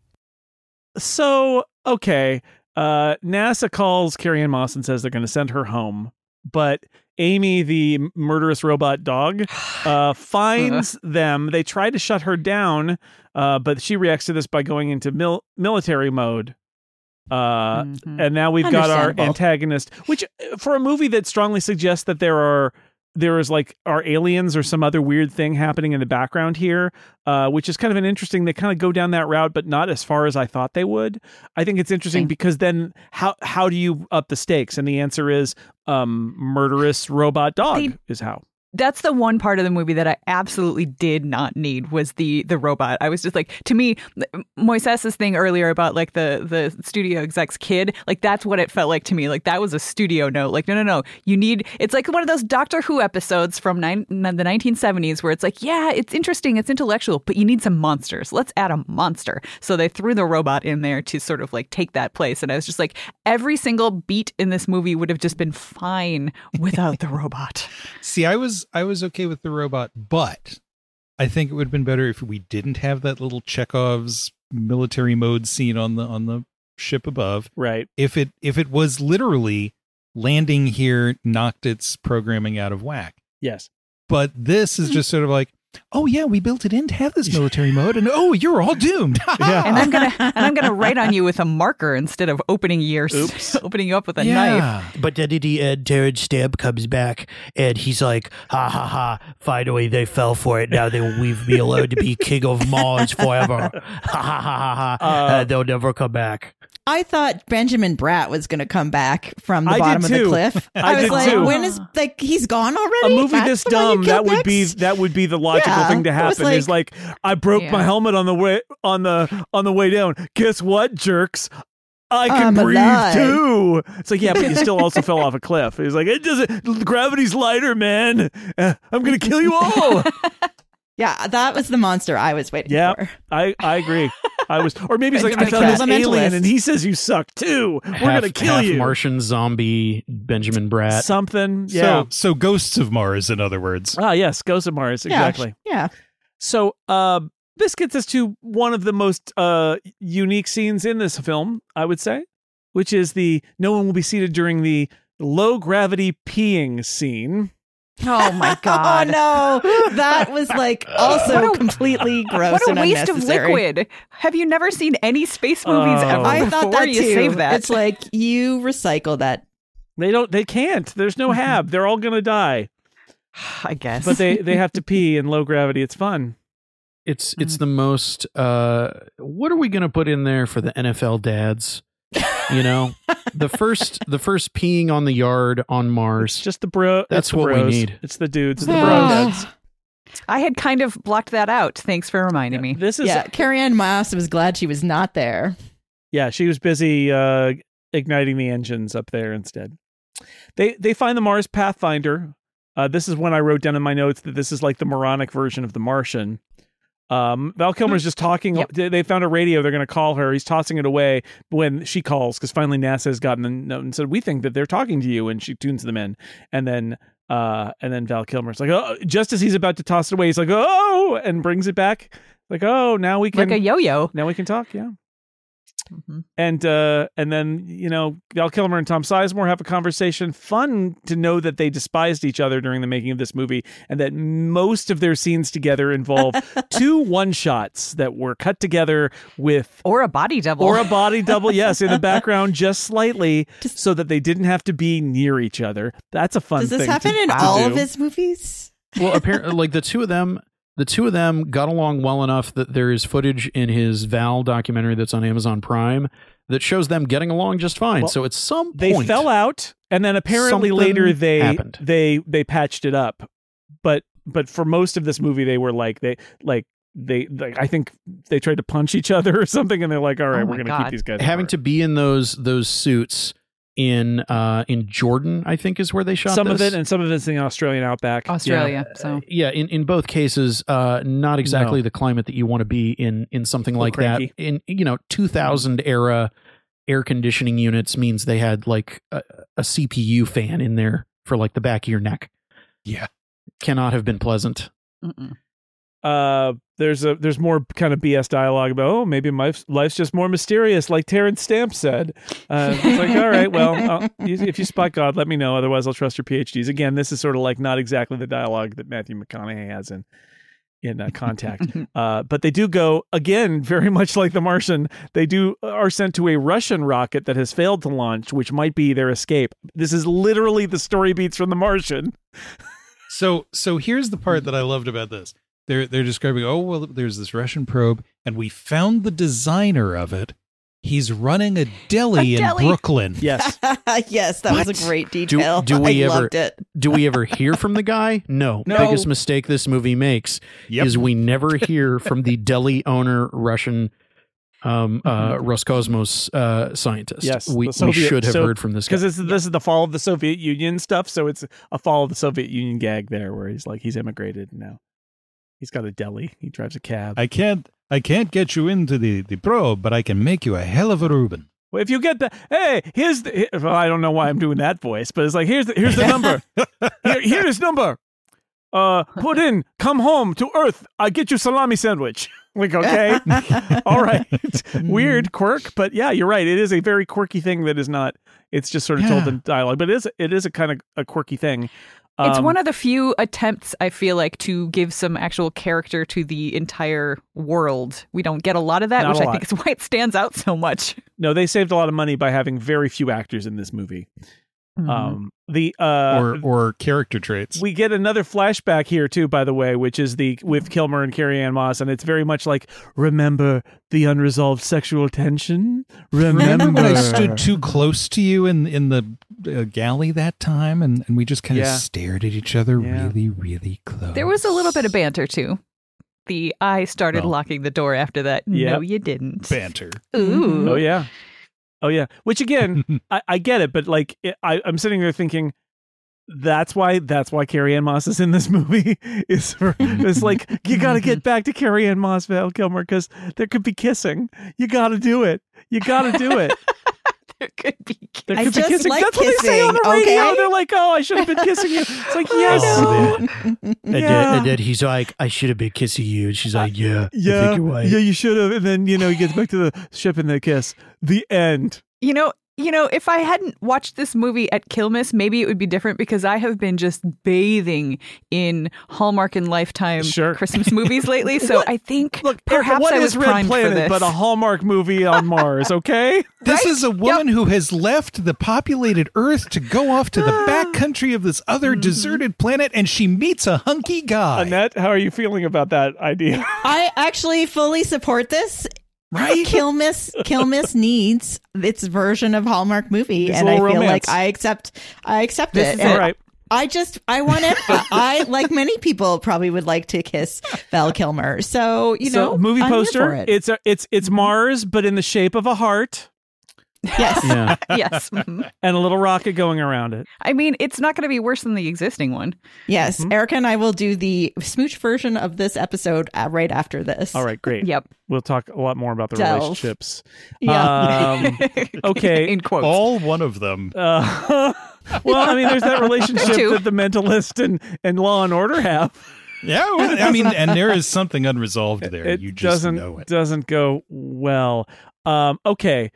So, okay, uh, NASA calls Carrie Ann Moss and says they're going to send her home, but Amy, the murderous robot dog, uh, finds them. They try to shut her down, uh, but she reacts to this by going into mil- military mode. Uh, Mhm. And now we've got our Understandable. antagonist, which uh, for a movie that strongly suggests that there are there is like, are aliens or some other weird thing happening in the background here, uh, which is kind of an interesting, they kind of go down that route, but not as far as I thought they would. I think it's interesting because then how, how do you up the stakes? And the answer is um, murderous robot dog They- is how. That's the one part of the movie that I absolutely did not need was the the robot. I was just like, to me, Moises' thing earlier about like the the studio exec's kid, like that's what it felt like to me. Like that was a studio note. Like, no, no, no. You need, it's like one of those Doctor Who episodes from nine, the nineteen seventies where it's like, yeah, it's interesting, it's intellectual, but you need some monsters. Let's add a monster. So they threw the robot in there to sort of like take that place. And I was just like, every single beat in this movie would have just been fine without the robot. See, I was I was okay with the robot, but I think it would have been better if we didn't have that little Chekhov's military mode scene on the on the ship above. Right. If it if it was literally landing here knocked its programming out of whack. Yes. But this is just sort of like, oh yeah, we built it in to have this military mode, and oh, you're all doomed. Yeah. And I'm gonna and I'm gonna write on you with a marker instead of opening your Oops. opening you up with a yeah. knife. But then the end, Terrence Stamp comes back and he's like, ha ha ha, finally they fell for it. Now they will leave me alone to be king of Mars forever. Ha ha ha ha ha. Uh, Uh, they'll never come back. I thought Benjamin Bratt was going to come back from the I did bottom of the too. cliff. I I, was did like, too. when is, like, he's gone A already? movie That's this the one you dumb, that killed would be next? that would be the logical Yeah, thing to it was happen. is like I broke Yeah. my helmet on the way on the on the way down. Guess what, jerks? I can I'm breathe alive. too. It's like, yeah, but you still also fell off a cliff. He's like, it doesn't. Gravity's lighter, man. Uh, I'm gonna kill you all. Yeah, that was the monster I was waiting Yeah, for. I I agree. I was, or maybe he's like, I Benjamin found this Bratt. alien, and he says you suck too. We're half, gonna kill half you. Martian zombie Benjamin Bratt. Something. Yeah. So so ghosts of Mars, in other words. ah, yes, Ghost of Mars. Yeah, Exactly. Yeah. So uh, this gets us to one of the most uh, unique scenes in this film, I would say, which is the no one will be seated during the low gravity peeing scene. Oh my god. Oh no, that was like also What a- completely gross What a and waste of unnecessary. liquid. Have you never seen any space movies Oh. ever I before? thought that you too. save that. It's like you recycle that. They don't. They can't. There's no hab. They're all gonna die. I guess. But they they have to pee in low gravity. It's fun. It's it's the most. Uh, what are we going to put in there for the N F L dads? You know, the first the first peeing on the yard on It's Mars. just the bro. That's it's the what we bros. need. It's the dudes. It's the Yeah. bro dads. I had kind of blocked that out. Thanks for reminding me. This is Yeah, Carrie Ann Moss was glad she was not there. Yeah, she was busy uh, igniting the engines up there instead. They they find the Mars Pathfinder. Uh, this is when I wrote down in my notes that this is like the moronic version of The Martian. Um, Val Kilmer's just talking. Yep. They they found a radio. They're going to call her. He's tossing it away when she calls because finally NASA has gotten the note and said, "We think that they're talking to you." And she tunes them in, and then uh, and then Val Kilmer's like, "Oh!" Just as he's about to toss it away, he's like, "Oh!" and brings it back. Like, "Oh, now we can Like a yo-yo. now we can talk." Yeah. Mm-hmm. And uh, and then, you know, Val Kilmer and Tom Sizemore have a conversation. Fun to know that they despised each other during the making of this movie and that most of their scenes together involve two one-shots that were cut together with Or a body double. or a body double, yes, in the background just slightly so that they didn't have to be near each other. That's a fun Does thing this happen to, in to all do. of his movies? Well, apparently, like the two of them, the two of them got along well enough that there is footage in his Val documentary that's on Amazon Prime that shows them getting along just fine. Well, so at some point, They fell out, and then apparently something later they happened. they they patched it up. But but for most of this movie, they were like they like they like I think they tried to punch each other or something, and they're like, all right, Oh we're my gonna keep God. these guys having apart. to be in those those suits in uh in Jordan, I think is where they shot some of this. it, and some of it's in the Australian outback. Australia. So yeah, in, in both cases, uh, not exactly No. the climate that you want to be in in something like cranky. that. In you know, two thousand era air conditioning units means they had like a, a C P U fan in there for like the back of your neck. Yeah. Cannot have been pleasant. mm-mm. Uh, there's a there's more kind of B S dialogue about oh maybe my life's just more mysterious, like Terrence Stamp said. Uh, it's like all right, well, uh, you- if you spot God, let me know. Otherwise, I'll trust your PhDs. Again, this is sort of like not exactly the dialogue that Matthew McConaughey has in in uh, Contact. uh, but they do go again, very much like The Martian. They do are sent to a Russian rocket that has failed to launch, which might be their escape. This is literally the story beats from The Martian. So so here's the part that I loved about this. They're they're describing, oh, well, there's this Russian probe, and we found the designer of it. He's running a deli, A deli. in Brooklyn. Yes. Yes, that was What? a great detail. Do, do we I ever loved it. do we ever hear from the guy? No. No. Biggest mistake this movie makes Yep. is we never hear from the deli owner, Russian um, uh, Roscosmos uh, scientist. Yes, we, the Soviet- we should have so- heard from this guy. Because this is the fall of the Soviet Union stuff, so it's a fall of the Soviet Union gag there, where he's like he's immigrated now. He's got a deli. He drives a cab. I can't I can't get you into the, the probe, but I can make you a hell of a Reuben. Well, if you get the hey, here's the. Well, I don't know why I'm doing that voice, but it's like here's the here's the number. Here, here's number. Uh, put in. Come home to Earth. I get you salami sandwich. Like okay, all right. Weird quirk, but yeah, you're right. It is a very quirky thing that is not. It's just sort of told Yeah. in dialogue, but it is it is a kind of a quirky thing. It's Um, one of the few attempts, I feel like, to give some actual character to the entire world. We don't get a lot of that, Not which a I lot. think is why it stands out so much. No, they saved a lot of money by having very few actors in this movie. Um, the uh, or or character traits. we get another flashback here too, by the way, which is the with Kilmer and Carrie Ann Moss, and it's very much like remember the unresolved sexual tension. Remember, Remember when I stood too close to you in in the uh, galley that time, and, and we just kind of Yeah. stared at each other Yeah. really, really close. There was a little bit of banter, too. The I started Well. locking the door after that. Yep. No, you didn't. banter. Ooh. Oh yeah, oh yeah. Which again, I, I get it, but like it, I, I'm sitting there thinking. That's why. That's why Carrie Ann Moss is in this movie. Is for, it's like you got to get back to Carrie Ann Moss, Val Kilmer, because there could be kissing. You got to do it. You got to do it. There could be. There I could be just kissing. like That's what they say on the kissing, radio. okay? They're like, "Oh, I should have been kissing you." It's like, yes, Oh, yeah, And then, and then he's like, I should have been kissing you. And she's like, yeah, I yeah, think you're right. yeah, you should have. And then you know he gets back to the ship and they kiss. The end. You know, you know, if I hadn't watched this movie at Kilmas, maybe it would be different because I have been just bathing in Hallmark and Lifetime Sure. Christmas movies lately. So I think Look, perhaps what I is was Red primed for Planet this. but a Hallmark movie on Mars? Okay. This is a woman who has left the populated Earth to go off to the back country of this other deserted planet, and she meets a hunky guy. Annette, how are you feeling about that idea? I actually fully support this. Right? Kilmas Kilmas needs its version of Hallmark movie, It's a and I little feel romance. like I accept I accept This it. is And All right. I just I want it. I like many people probably would like to kiss Val Kilmer. So you so know, movie I'm here poster. for it. It's a, it's it's Mars, but in the shape of a heart yes. Yeah. Yes. Mhm. and a little rocket going around it. I mean, it's not going to be worse than the existing one. Yes, Mm-hmm. Erica and I will do the smooch version of this episode uh, right after this. All right, great. Yep. We'll talk a lot more about the Delve. relationships. Yeah. Um, okay. In quotes. All one of them. Uh, well, I mean, there's that relationship Two. that the Mentalist and, and Law and Order have. Yeah, well, I mean, and there is something unresolved there. It you just doesn't know it. doesn't go well. Um, okay,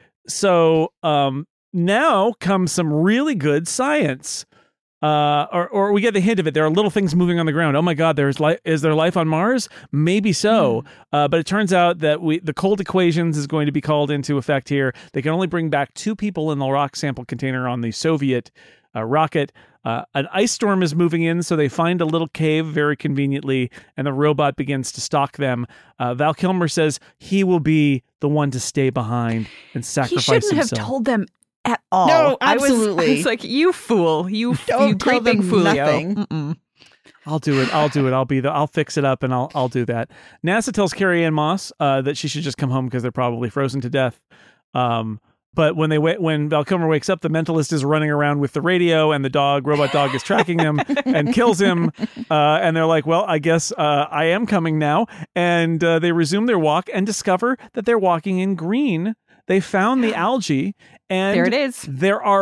so um, now comes some really good science. Uh, or, or we get the hint of it. There are little things moving on the ground. Oh my God, there's li- is there life on Mars? Maybe so. Uh, but it turns out that we the cold equations is going to be called into effect here. They can only bring back two people in the rock sample container on the Soviet uh, rocket. Uh, an ice storm is moving in, so they find a little cave very conveniently, and the robot begins to stalk them. Uh, Val Kilmer says he will be the one to stay behind and He sacrifice shouldn't himself. have told them at all. No, I was, I absolutely. was like, you fool. You, Don't you tell great big them foolio. nothing. Mm-mm. I'll do it. I'll do it. I'll be the. I'll fix it up, and I'll I'll do that. NASA tells Carrie Ann Moss uh, that she should just come home because they're probably frozen to death. Um, but when they wa- when Val Kilmer wakes up, the Mentalist is running around with the radio, and the dog, robot dog, is tracking him and kills him. Uh, and they're like, "Well, I guess uh, I am coming now." And uh, they resume their walk and discover that they're walking in green. They found the algae, and There it is. there are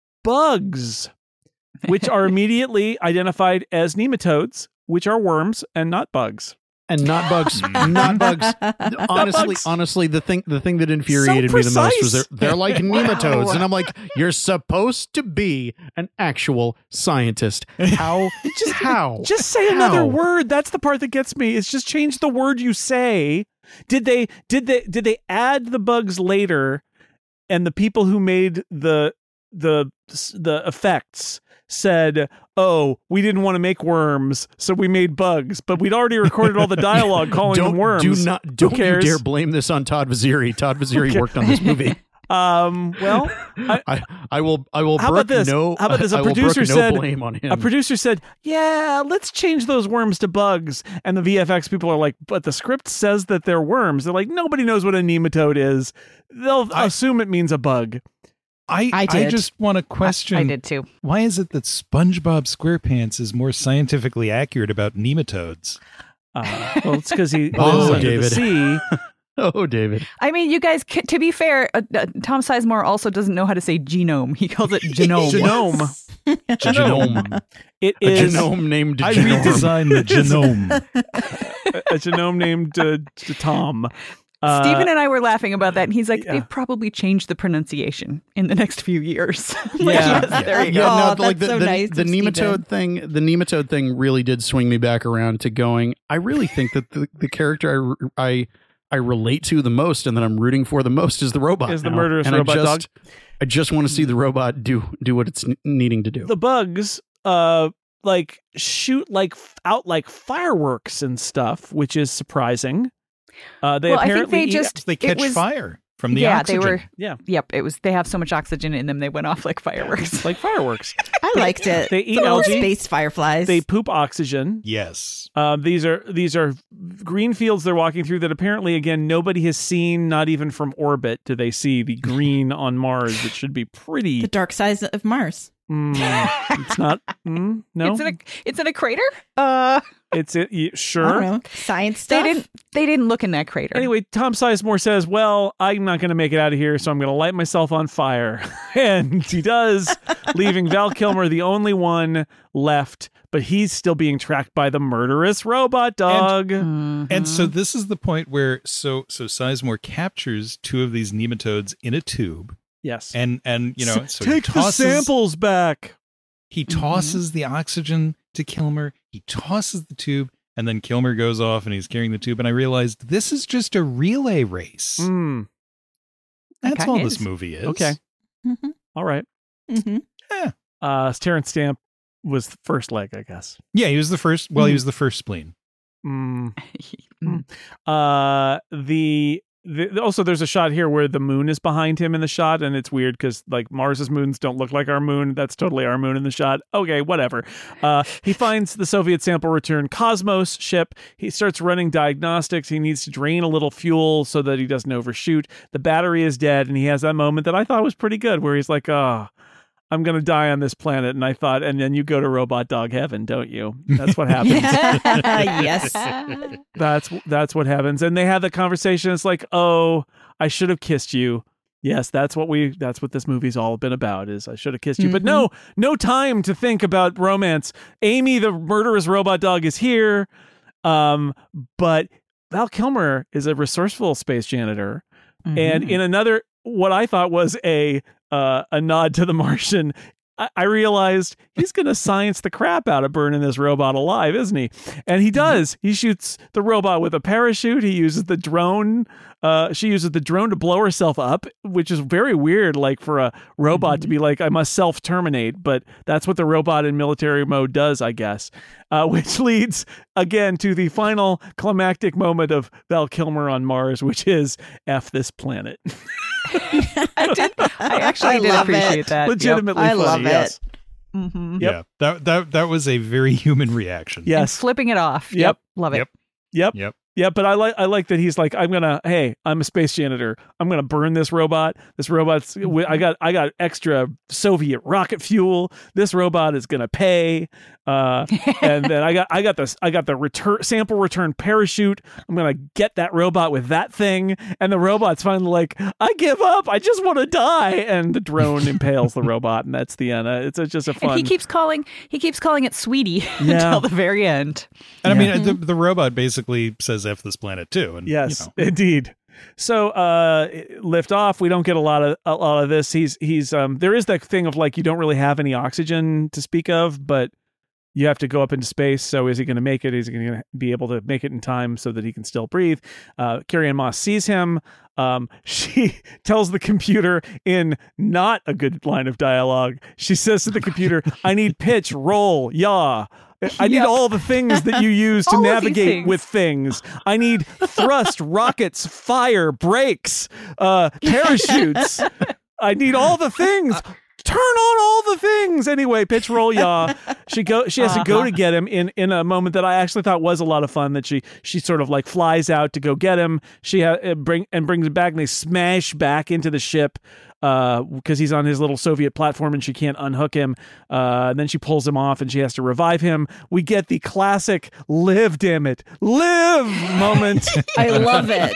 bugs, which are immediately identified as nematodes, which are worms and not bugs. And not bugs, not bugs. Honestly, bugs. honestly, the thing, the thing that infuriated So me the most was precise. they're, they're like nematodes, and I'm like, you're supposed to be an actual scientist. How? Just how? Just say another How? word. That's the part that gets me. Is just change the word you say. Did they did they did they add the bugs later, and the people who made the the the effects said, oh, we didn't want to make worms, so we made bugs. But we'd already recorded all the dialogue calling don't, them worms. Do not, Who don't you cares? dare blame this on Todd Vaziri. Todd Vaziri Okay. worked on this movie. Um, well, I, I, I will, I will. How brook about this? No, How about this? A I will producer brook no said. blame on him. A producer said, "Yeah, let's change those worms to bugs." And the V F X people are like, "But the script says that they're worms." They're like, "Nobody knows what a nematode is. They'll I- assume it means a bug." I, I I, did. just want to question. I did too. Why is it that SpongeBob SquarePants is more scientifically accurate about nematodes? Uh, well, it's because he Oh, lives under David. the sea. Oh, David. I mean, you guys, c- to be fair, uh, uh, Tom Sizemore also doesn't know how to say genome. He calls it genome. Genome. Genome. It A is genome named I genome. redesigned the genome. a genome named uh, J- Tom. Uh, Stephen and I were laughing about that, and he's like, yeah. "They've probably changed the pronunciation in the next few years." Like, Yeah. yes, there you go. Yeah, Oh, no, like the, that's so the, nice the of Steven. nematode thing, the nematode thing really did swing me back around to going, I really think that the, the character I, I I relate to the most and that I'm rooting for the most is the robot. Is the now. murderous and robot I just, dog? I just want to see the robot do do what it's n- needing to do. the bugs, uh, like shoot like f- out like fireworks and stuff, which is surprising. Uh, they Well, I think apparently they eat- just They it catch was- fire from the yeah, oxygen. they were. yeah, Yep, it was. They have so much oxygen in them, they went off like fireworks. like fireworks. I liked it. They eat The little algae. space fireflies. They poop oxygen. Yes. Uh, these are these are green fields they're walking through that apparently again nobody has seen, not even from orbit do they see the green on Mars. It should be pretty. the dark side of Mars. Mm, it's not. Mm, no, It's in a. It's in a crater. Uh, it's it. You, I don't sure. know. Science they stuff. didn't. They didn't look in that crater. Anyway, Tom Sizemore says, "Well, I'm not going to make it out of here, so I'm going to light myself on fire," and he does, leaving Val Kilmer the only one left. But he's still being tracked by the murderous robot dog. Mhm. And so this is the point where so so Sizemore captures two of these nematodes in a tube, yes, and and you know S- so take he the tosses, samples back. He tosses the oxygen to Kilmer. He tosses the tube, and then Kilmer goes off and he's carrying the tube. And I realized this is just a relay race. Mm, That's Okay. all this movie is. okay, Mm-hmm. all right. Mm-hmm. Uh, Terrence Stamp was the first leg, I guess. Yeah, he was the first. Well, he Mhm. was the first spleen. Mm. Mm. Uh, the, the also there's a shot here where the moon is behind him in the shot, and it's weird because like Mars's moons don't look like our moon. That's totally our moon in the shot. Okay, whatever. Uh, he finds the Soviet sample return Cosmos ship. He starts running diagnostics. He needs to drain a little fuel so that he doesn't overshoot. The battery is dead, and he has that moment that I thought was pretty good, where he's like, "Oh, I'm gonna die on this planet," and I thought, and then you go to robot dog heaven, don't you? That's what happens. yes. That's that's what happens. And they have the conversation. It's like, oh, I should have kissed you. Yes, that's what we that's what this movie's all been about is I should have kissed you. But no, no time to think about romance. Amy, the murderous robot dog, is here. Um, but Val Kilmer is a resourceful space janitor. And in another what I thought was a uh, a nod to The Martian, I, I realized he's going to science the crap out of burning this robot alive, isn't he? And he does. He shoots the robot with a parachute. He uses the drone. Uh, she uses the drone to blow herself up, which is very weird, like for a robot mm-hmm. to be like, I must self-terminate. But that's what the robot in military mode does, I guess. Uh, which leads, again, to the final climactic moment of Val Kilmer on Mars, which is F this planet. I did. I actually I did love appreciate it. that. Legitimately I funny, love it. yes. Mm-hmm. Yep. Yeah, that that that was a very human reaction. Yes. Flipping it off. Yep. Love it. Yep. Yep. Yep. Yeah, but I like I like that he's like, I'm gonna hey, I'm a space janitor. I'm gonna burn this robot. This robot's I got I got extra Soviet rocket fuel. This robot is gonna pay. Uh, and then I got I got this I got the return sample return parachute. I'm gonna get that robot with that thing. And the robot's finally like, I give up. I just want to die. And the drone impales the robot, and that's the end. Uh, it's a, just a fun. And he keeps calling. He keeps calling it "sweetie" Yeah. until the very end. And Yeah. I mean, the, the robot basically says "F this planet" too. And Yes, you know. indeed. So uh lift off. We don't get a lot of a lot of this. He's he's um there is that thing of like you don't really have any oxygen to speak of, but you have to go up into space. So is he going to make it? Is he going to be able to make it in time so that he can still breathe? Uh, Carrie-Anne Moss sees him. Um, she tells the computer in not a good line of dialogue. She says to the computer, I need pitch, roll, yaw. I need Yep. all the things that you use to All of these navigate things. with things. I need thrust, rockets, fire, brakes, uh, parachutes. I need all the things. Turn on all the things. Anyway, pitch, roll, yaw. She go. She has to go to get him in in a moment that I actually thought was a lot of fun. That she she sort of like flies out to go get him. She ha- uh, bring and brings him back, and they smash back into the ship because he's on his little Soviet platform, and she can't unhook him. Uh, and then she pulls him off, and she has to revive him. We get the classic "live, damn it, live" moment. I love it.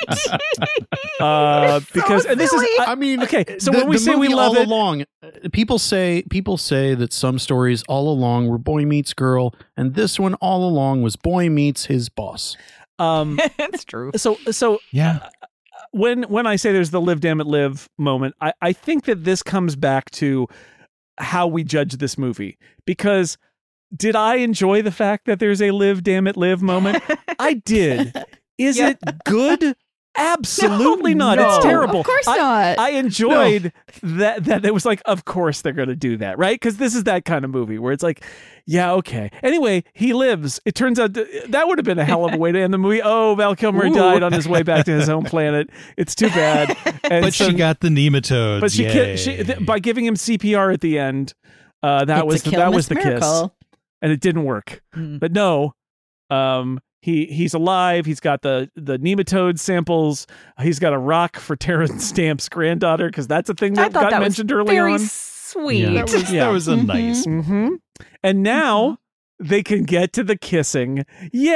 Uh, because and this is I, I mean, okay. So the- when we the say we movie love all it, along, uh, people say people say that some stories all along were boy meets girl, and this one all along was boy meets his boss. um, It's true. so so Yeah. when when I say there's the live damn it live moment, I, I think that this comes back to how we judge this movie. Because did I enjoy the fact that there's a live damn it live moment? I did. Is Yeah. it good? Absolutely not. no. It's terrible. Of course I, not. I enjoyed that that it was like, of course they're going to do that, right? Because this is that kind of movie where it's like, yeah, okay. Anyway, he lives. It turns out th- that would have been a hell of a way to end the movie. Oh, Val Kilmer Ooh. died on his way back to his home planet. It's too bad. And But so- she got the nematodes. but she, Yay. ki- she th- by giving him C P R at the end, uh, that It's was a the, kill that miss was the kiss, miracle. and it didn't work. Mm. But no, um, he he's alive. He's got the the nematode samples. He's got a rock for Terrence Stamp's granddaughter because that's a thing I that thought got that mentioned was early very on. sweet. Yeah. That was, Yeah. that was a Mhm. nice. Mm-hmm. And now they can get to the kissing.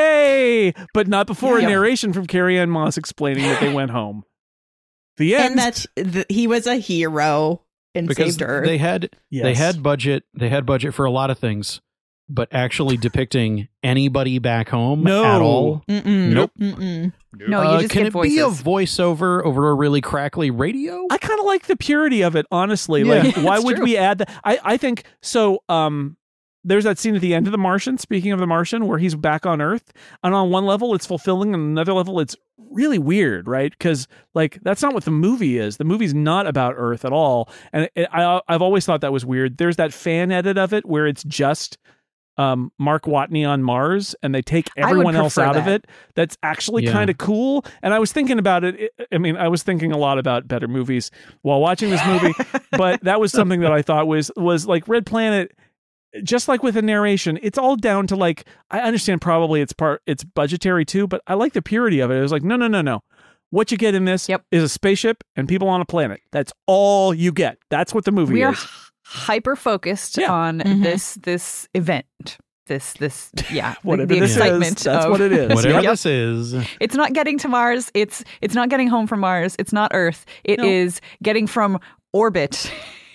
Yay! But not before Yeah. a narration from Carrie-Anne Moss explaining that they went home. The end. And that th- he was a hero and Because saved Earth. they had Yes. they had budget they had budget for a lot of things, but actually depicting anybody back home No. at all. Mm-mm. Nope. Mm-mm. No, you Uh, just can get it voices. be a voiceover over a really crackly radio? I kind of like the purity of it, honestly. Yeah. Like, why It's would true. we add that? I, I think so. Um, there's that scene at the end of The Martian, speaking of The Martian, where he's back on Earth. And on one level, it's fulfilling. And on another level, it's really weird, right? Because, like, that's not what the movie is. The movie's not about Earth at all. And it, I, I've always thought that was weird. There's that fan edit of it where it's just um, Mark Watney on Mars, and they take I would everyone else prefer out of that. it. That's actually Yeah. kind of cool. And I was thinking about it. I mean, I was thinking a lot about better movies while watching this movie, but that was something that I thought was was like Red Planet. Just like with a narration, it's all down to like, I understand probably it's part it's budgetary too, but I like the purity of it. It was like, no, no, no, no. What you get in this Yep. is a spaceship and people on a planet. That's all you get. That's what the movie We are is. hyper focused Yeah. on Mhm. this this event. This this yeah, the- Whatever the, this is, excitement. that's of- what it is. Whatever Yep. this is. It's not getting to Mars. It's it's not getting home from Mars. It's not Earth. It No. is getting from orbit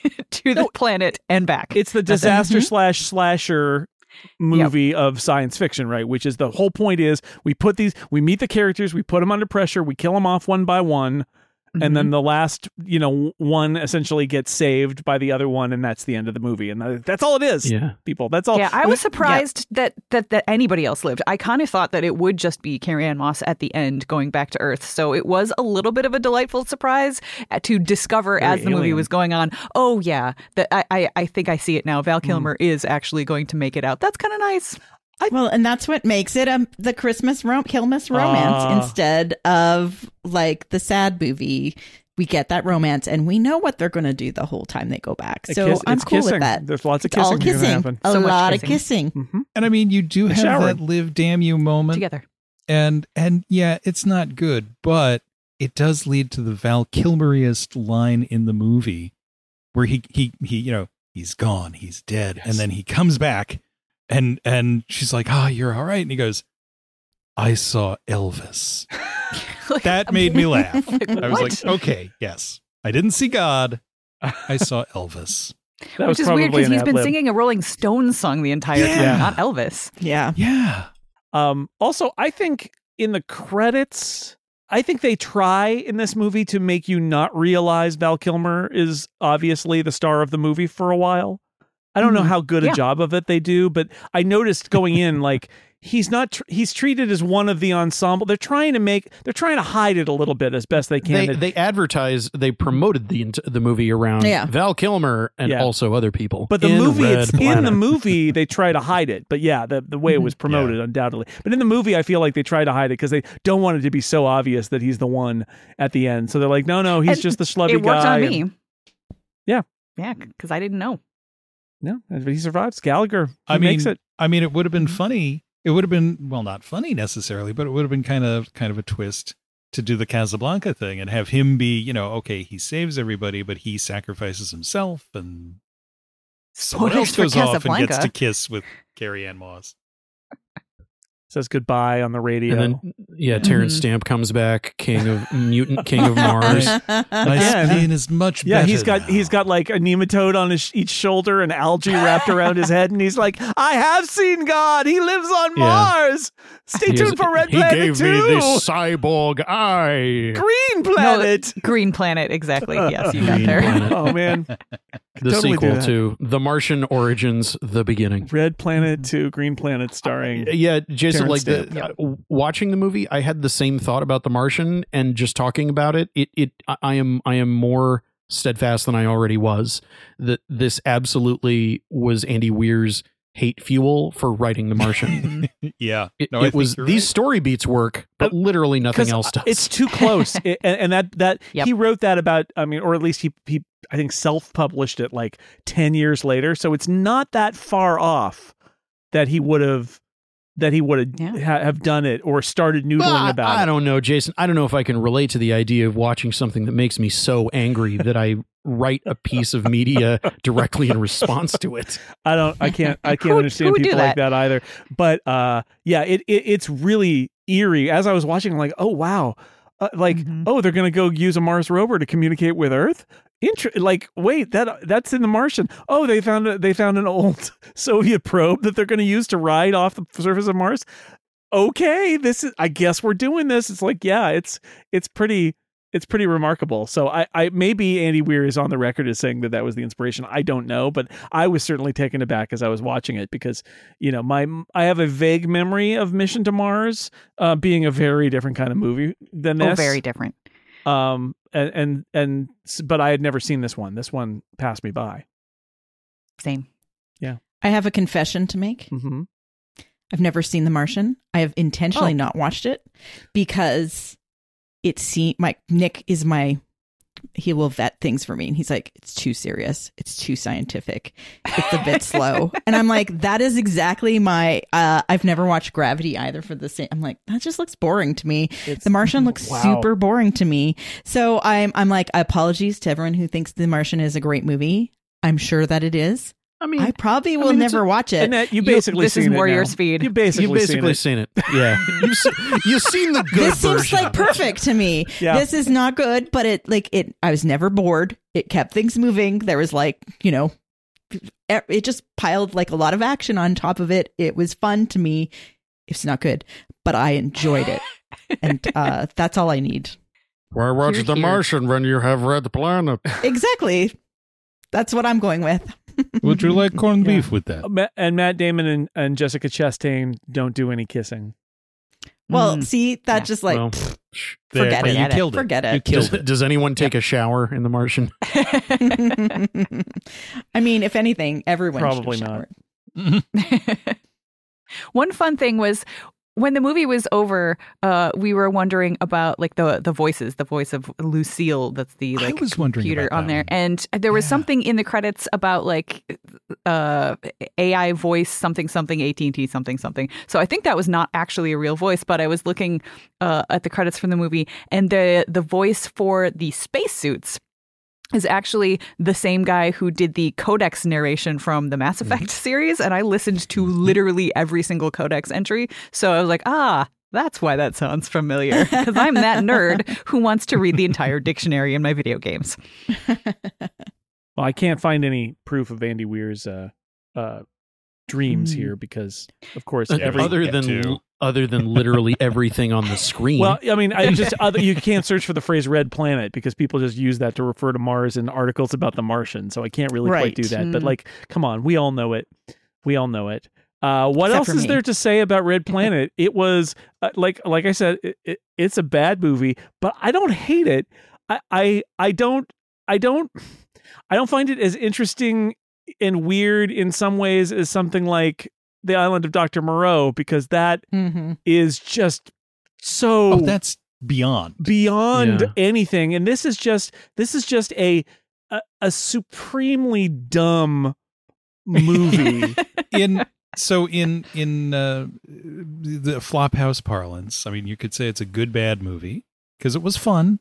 to the No. planet and back. It's the That's it. disaster slash slasher movie of science fiction, right? Which is the whole point is we put these, we meet the characters, we put them under pressure, we kill them off one by one. And then the last, you know, one essentially gets saved by the other one, and that's the end of the movie. And that- that's all it is, Yeah. people. That's all. Yeah, I was surprised that, that that anybody else lived. I kind of thought that it would just be Carrie-Anne Moss at the end going back to Earth. So it was a little bit of a delightful surprise uh, to discover Very as the movie alien. was going on. Oh yeah, that I, I I think I see it now. Val Kilmer is actually going to make it out. That's kind of nice. Well, and that's what makes it um the Christmas rom- Kilmas romance Ah. instead of like the sad movie. We get that romance, and we know what they're going to do the whole time they go back. A So kiss- I'm it's cool kissing. with that. There's lots of It's all kissing gonna kissing, happen. a So much lot of kissing. kissing. Mhm. And I mean, you do The have showering. that live damn you moment. Together. And and yeah, it's not good, but it does lead to the Val Kilmeriest line in the movie where he he he you know, he's gone, he's dead, Yes. and then he comes back and and she's like, "Ah, you're all right." And he goes, "I saw Elvis." That made me laugh. I was What? like, "Okay, yes. I didn't see God. I saw Elvis." That was Which is probably weird because an he's been ad-lib. singing a Rolling Stones song the entire Yeah. time, not Elvis. Yeah. Yeah. Um, also, I think in the credits, I think they try in this movie to make you not realize Val Kilmer is obviously the star of the movie for a while. I don't know Mhm. how good a Yeah. job of it they do, but I noticed going in, like, he's not, tr- he's treated as one of the ensemble. They're trying to make, they're trying to hide it a little bit as best they can. They they advertise, they promoted the int- the movie around Yeah. Val Kilmer and Yeah. also other people. But the in movie, Red it's in Planet. the movie, they try to hide it. But yeah, the, the way it was promoted, undoubtedly. But in the movie, I feel like they try to hide it because they don't want it to be so obvious that he's the one at the end. So they're like, no, no, he's And just the schlubby It worked guy. on and- me. Yeah. Yeah, because I didn't know. No, but he survives. Gallagher, he I mean, makes it. I mean, it would have been funny. It would have been, well, not funny necessarily, but it would have been kind of kind of a twist to do the Casablanca thing and have him be, you know, okay, he saves everybody, but he sacrifices himself, and someone Spoilers else for goes off and gets Casablanca. to kiss with Carrie Ann Moss. Says goodbye on the radio. And then, yeah, Terrence Mhm. Stamp comes back, king of mutant, king of Mars. My Again. spleen is much yeah, better he's got now. he's got like a nematode on his each shoulder and algae wrapped around his head, and he's like, "I have seen God. He lives on Yeah. Mars. Stay He is- tuned for Red he Planet gave two. me this cyborg eye. Green Planet. Green Planet, exactly. Yes, you got Green there. Planet. Oh man, The totally do sequel that. to The Martian Origins, The Beginning. Red Planet two, Green Planet, starring. Yeah, Jason, Terrence like the, Stamp. uh, watching the movie, I had the same thought about The Martian, and just talking about it, it, it, I- I am, I am more steadfast than I already was. That this absolutely was Andy Weir's hate fuel for writing The Martian. yeah. It, No, I it think was you're these right. story beats work, but literally nothing 'Cause else does. It's too close, It- and, and that that Yep. he wrote that about. I mean, or at least he he I think self published it like ten years later. So it's not that far off that he would have that he would have Yeah. ha- have done it or started noodling Well, I- about I it. don't know, Jason. I don't know if I can relate to the idea of watching something that makes me so angry that I write a piece of media directly in response to it. I don't. I can't. I Who can't would- understand who would do people like that? that either. But uh, yeah, it, it it's really eerie. As I was watching, I'm like, oh wow, uh, like Mhm. oh, they're gonna go use a Mars rover to communicate with Earth. Inter- like wait, that that's in The Martian. Oh, they found a, they found an old Soviet probe that they're gonna use to ride off the surface of Mars. Okay, this is. I guess we're doing this. It's like yeah, it's it's pretty. It's pretty remarkable. So I, I maybe Andy Weir is on the record as saying that that was the inspiration. I don't know, but I was certainly taken aback as I was watching it because, you know, my I have a vague memory of Mission to Mars uh, being a very different kind of movie than this. Oh, very different. Um, and and and but I had never seen this one. This one passed me by. Same. I have a confession to make. Mm-hmm. I've never seen The Martian. I have intentionally Oh. not watched it because it seemed my Nick is my he will vet things for me, and he's like, it's too serious, it's too scientific, it's a bit slow, and I'm like, that is exactly my. Uh, I've never watched Gravity either for the same. I'm like, that just looks boring to me. It's- The Martian looks wow. super boring to me. So I'm I'm like, apologies to everyone who thinks The Martian is a great movie. I'm sure that it is. I mean, I probably will mean, it's never a- watch it. Annette, you basically this is seen it Warrior now. Speed. You basically, you've basically seen it. seen it. Yeah, you've, se- you've seen the good This seems version like of it. perfect to me. Yeah. This is not good, but it like it. I was never bored. It kept things moving. There was like you know, it it just piled like a lot of action on top of it. It was fun to me. It's not good, but I enjoyed it, and uh, that's all I need. Why watch Here, The here. Martian when you have Red Planet? Exactly. That's what I'm going with. Would you like corned Yeah. beef with that? Uh, Ma- And Matt Damon and, and Jessica Chastain don't do any kissing. Well, Mm. see, that Yeah. just like Well, pfft, There, forget you it. killed it. Forget You it. killed Does, it. does anyone take a shower in The Martian? I mean, if anything, everyone Probably should not. shower. One fun thing was when the movie was over, uh, we were wondering about like the the voices, the voice of Lucille, that's the I like was wondering computer about on that there, one. and there was Yeah. something in the credits about like uh, A I voice something something A T and T something something. So I think that was not actually a real voice, but I was looking uh, at the credits from the movie, and the the voice for the spacesuits is actually the same guy who did the Codex narration from the Mass Effect series. And I listened to literally every single Codex entry. So I was like, ah, that's why that sounds familiar. Because I'm that nerd who wants to read the entire dictionary in my video games. Well, I can't find any proof of Andy Weir's uh, uh, dreams Hmm. here because, of course, Uh, every other get than to. other than literally everything on the screen. Well, I mean, I just other, you can't search for the phrase "red planet" because people just use that to refer to Mars in articles about the Martian. So I can't really Right. quite do that. Mm. But like, come on, we all know it. We all know it. Uh, what Except else for is me. there to say about Red Planet? It was uh, like, like I said, it, it, it's a bad movie, but I don't hate it. I, I, I don't, I don't, I don't find it as interesting and weird in some ways as something like The Island of Doctor Moreau, because that Mhm. is just so Oh, that's beyond. beyond Yeah. anything. And this is just, this is just a, a, a supremely dumb movie. in so in in uh, the Flophouse parlance, I mean, you could say it's a good bad movie because it was fun.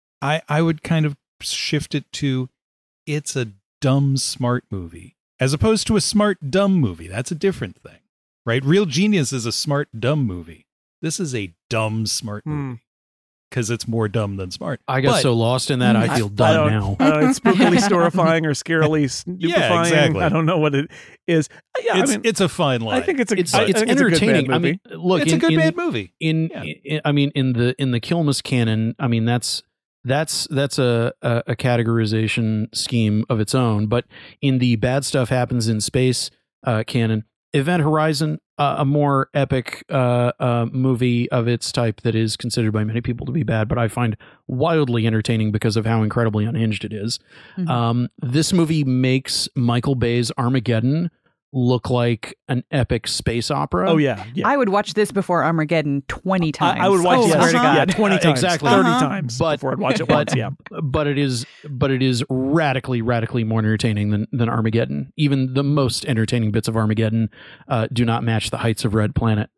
I I would kind of shift it to it's a dumb smart movie as opposed to a smart dumb movie. That's a different thing, right? Real Genius is a smart dumb movie. This is a dumb smart Hmm. movie because it's more dumb than smart. I got But- so lost in that, I feel I done don't, now. I don't know, it's spookily storifying or scarily stupefying. exactly. I don't know what it is. Yeah, it's I mean, it's a fine line. I think it's a, It's I it's think it's a good bad entertaining. I movie. mean, look, it's in, a good in, bad movie. in, Yeah. in I mean in the in the Kilmus canon, I mean that's that's that's a, a a categorization scheme of its own. But in the bad stuff happens in space uh, canon, Event Horizon, uh, a more epic uh, uh, movie of its type that is considered by many people to be bad, but I find wildly entertaining because of how incredibly unhinged it is. Mhm. Um, this movie makes Michael Bay's Armageddon look like an epic space opera. Oh yeah, yeah. I would watch this before Armageddon twenty times. I, I would watch I yes, swear to yeah, God. twenty Uh, times, exactly. thirty Uh-huh. times But- before I'd watch it but- once. Yeah, but it is but it is radically radically more entertaining than than Armageddon. Even the most entertaining bits of Armageddon uh, do not match the heights of Red Planet.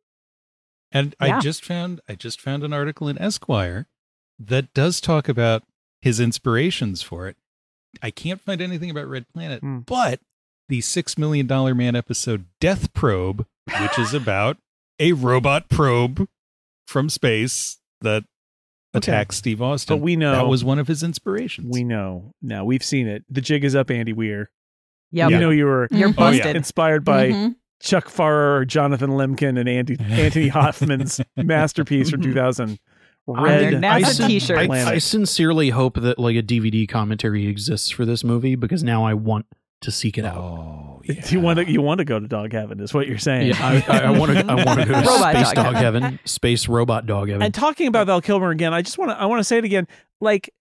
And Yeah. I just found I just found an article in Esquire that does talk about his inspirations for it. I can't find anything about Red Planet, Hmm. but the Six Million Dollar Man episode Death Probe, which is about a robot probe from space that Okay. attacks Steve Austin. but we know that was one of his inspirations. we know now. We've seen it. The jig is up, Andy Weir. Yep. You know you were You're Mhm. Oh, yeah. busted. inspired by Mhm. Chuck Farrer, Jonathan Lemkin, and Andy Anthony Hoffman's masterpiece from two thousand, Red their NASA I, Planet. t-shirts. I, I sincerely hope that like a D V D commentary exists for this movie because now I want to seek it out. Oh, Do you want to you want to go to dog heaven? Is what you're saying? Yeah, I, I, I want to. I want to go to Robot space dog dog heaven. heaven, space robot dog heaven. And talking about Val Kilmer again, I just want to I want to say it again. Like,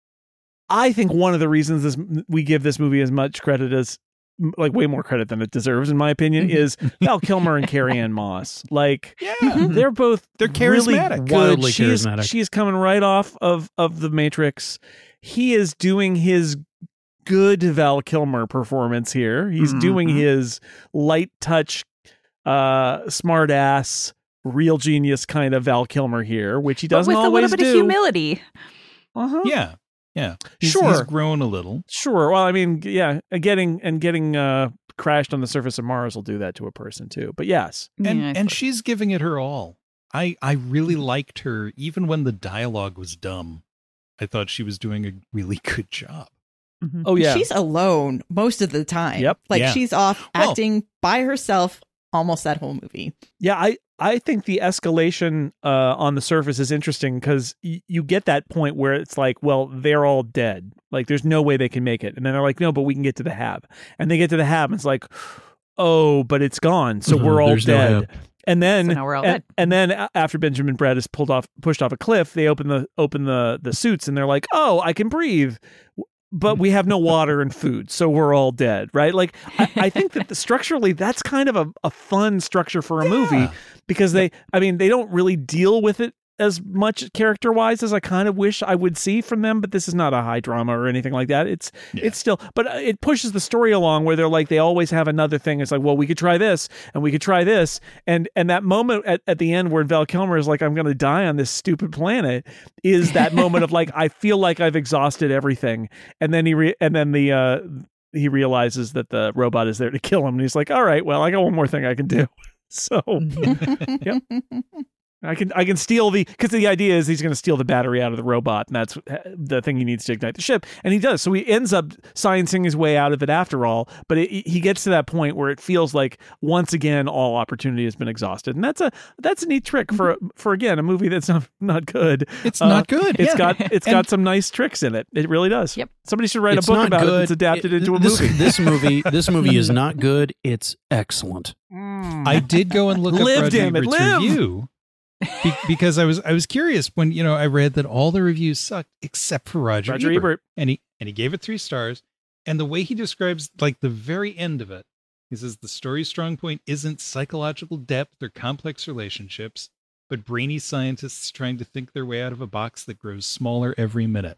I think one of the reasons this we give this movie as much credit as like way more credit than it deserves, in my opinion, is Val Kilmer and Carrie Ann Moss. Like, yeah. they're both They're really charismatic. good. Wildly she's, charismatic. She's coming right off of of the Matrix. He is doing his good Val Kilmer performance here. He's Mhm. doing his light touch, uh, smart ass, real genius kind of Val Kilmer here, which he But doesn't with a always little bit do. of humility. Uh-huh. Yeah. Yeah. He's, Sure. He's grown a little. Sure. Well, I mean, yeah, getting and getting uh, crashed on the surface of Mars will do that to a person too. But yes, And Yeah, I and suppose. she's giving it her all. I I really liked her even when the dialogue was dumb. I thought she was doing a really good job. Mhm. oh yeah, She's alone most of the time. Yep. Like Yeah. she's off Well- acting by herself almost that whole movie. yeah. I I think the escalation uh, on the surface is interesting because y- you get that point where it's like, well, they're all dead. Like, there's no way they can make it, and then they're like, no, but we can get to the hab, and they get to the hab, and it's like, oh, but it's gone, so Mhm, we're all there's no dead. hab. And then, So now we're all and, dead. and then a- after Benjamin Bratt is pulled off, pushed off a cliff, they open the open the the suits, and they're like, "Oh, I can breathe," but we have no water and food, so we're all dead, right? Like, I, I think that the, structurally, that's kind of a, a fun structure for a movie because they, I mean, they don't really deal with it as much character wise as I kind of wish I would see from them. But this is not a high drama or anything like that. It's Yeah. it's still, but it pushes the story along where they're like they always have another thing. It's like, well, we could try this and we could try this, and and that moment at, at the end where Val Kilmer is like, I'm going to die on this stupid planet, is that moment of like, I feel like I've exhausted everything, and then he re- and then the uh he realizes that the robot is there to kill him, and he's like, all right, well, I got one more thing I can do. So, yep. I can I can steal the because the idea is he's going to steal the battery out of the robot, and that's the thing he needs to ignite the ship, and he does. So he ends up sciencing his way out of it after all. But it, he gets to that point where it feels like once again all opportunity has been exhausted, and that's a that's a neat trick for for again a movie that's not not good. It's Uh, not good. It's Yeah. got it's And- got some nice tricks in it. It really does. Yep. Somebody should write It's a book not about good. it that's adapted It- into a this, movie. This movie, this movie is not good. It's excellent. I did go and look up Live, Roger damn it, Ebert's live! review be- because I was I was curious when you know I read that all the reviews sucked except for Roger, Roger Ebert. Ebert. and he and he gave it three stars. And the way he describes like the very end of it, he says the story's strong point isn't psychological depth or complex relationships, but brainy scientists trying to think their way out of a box that grows smaller every minute.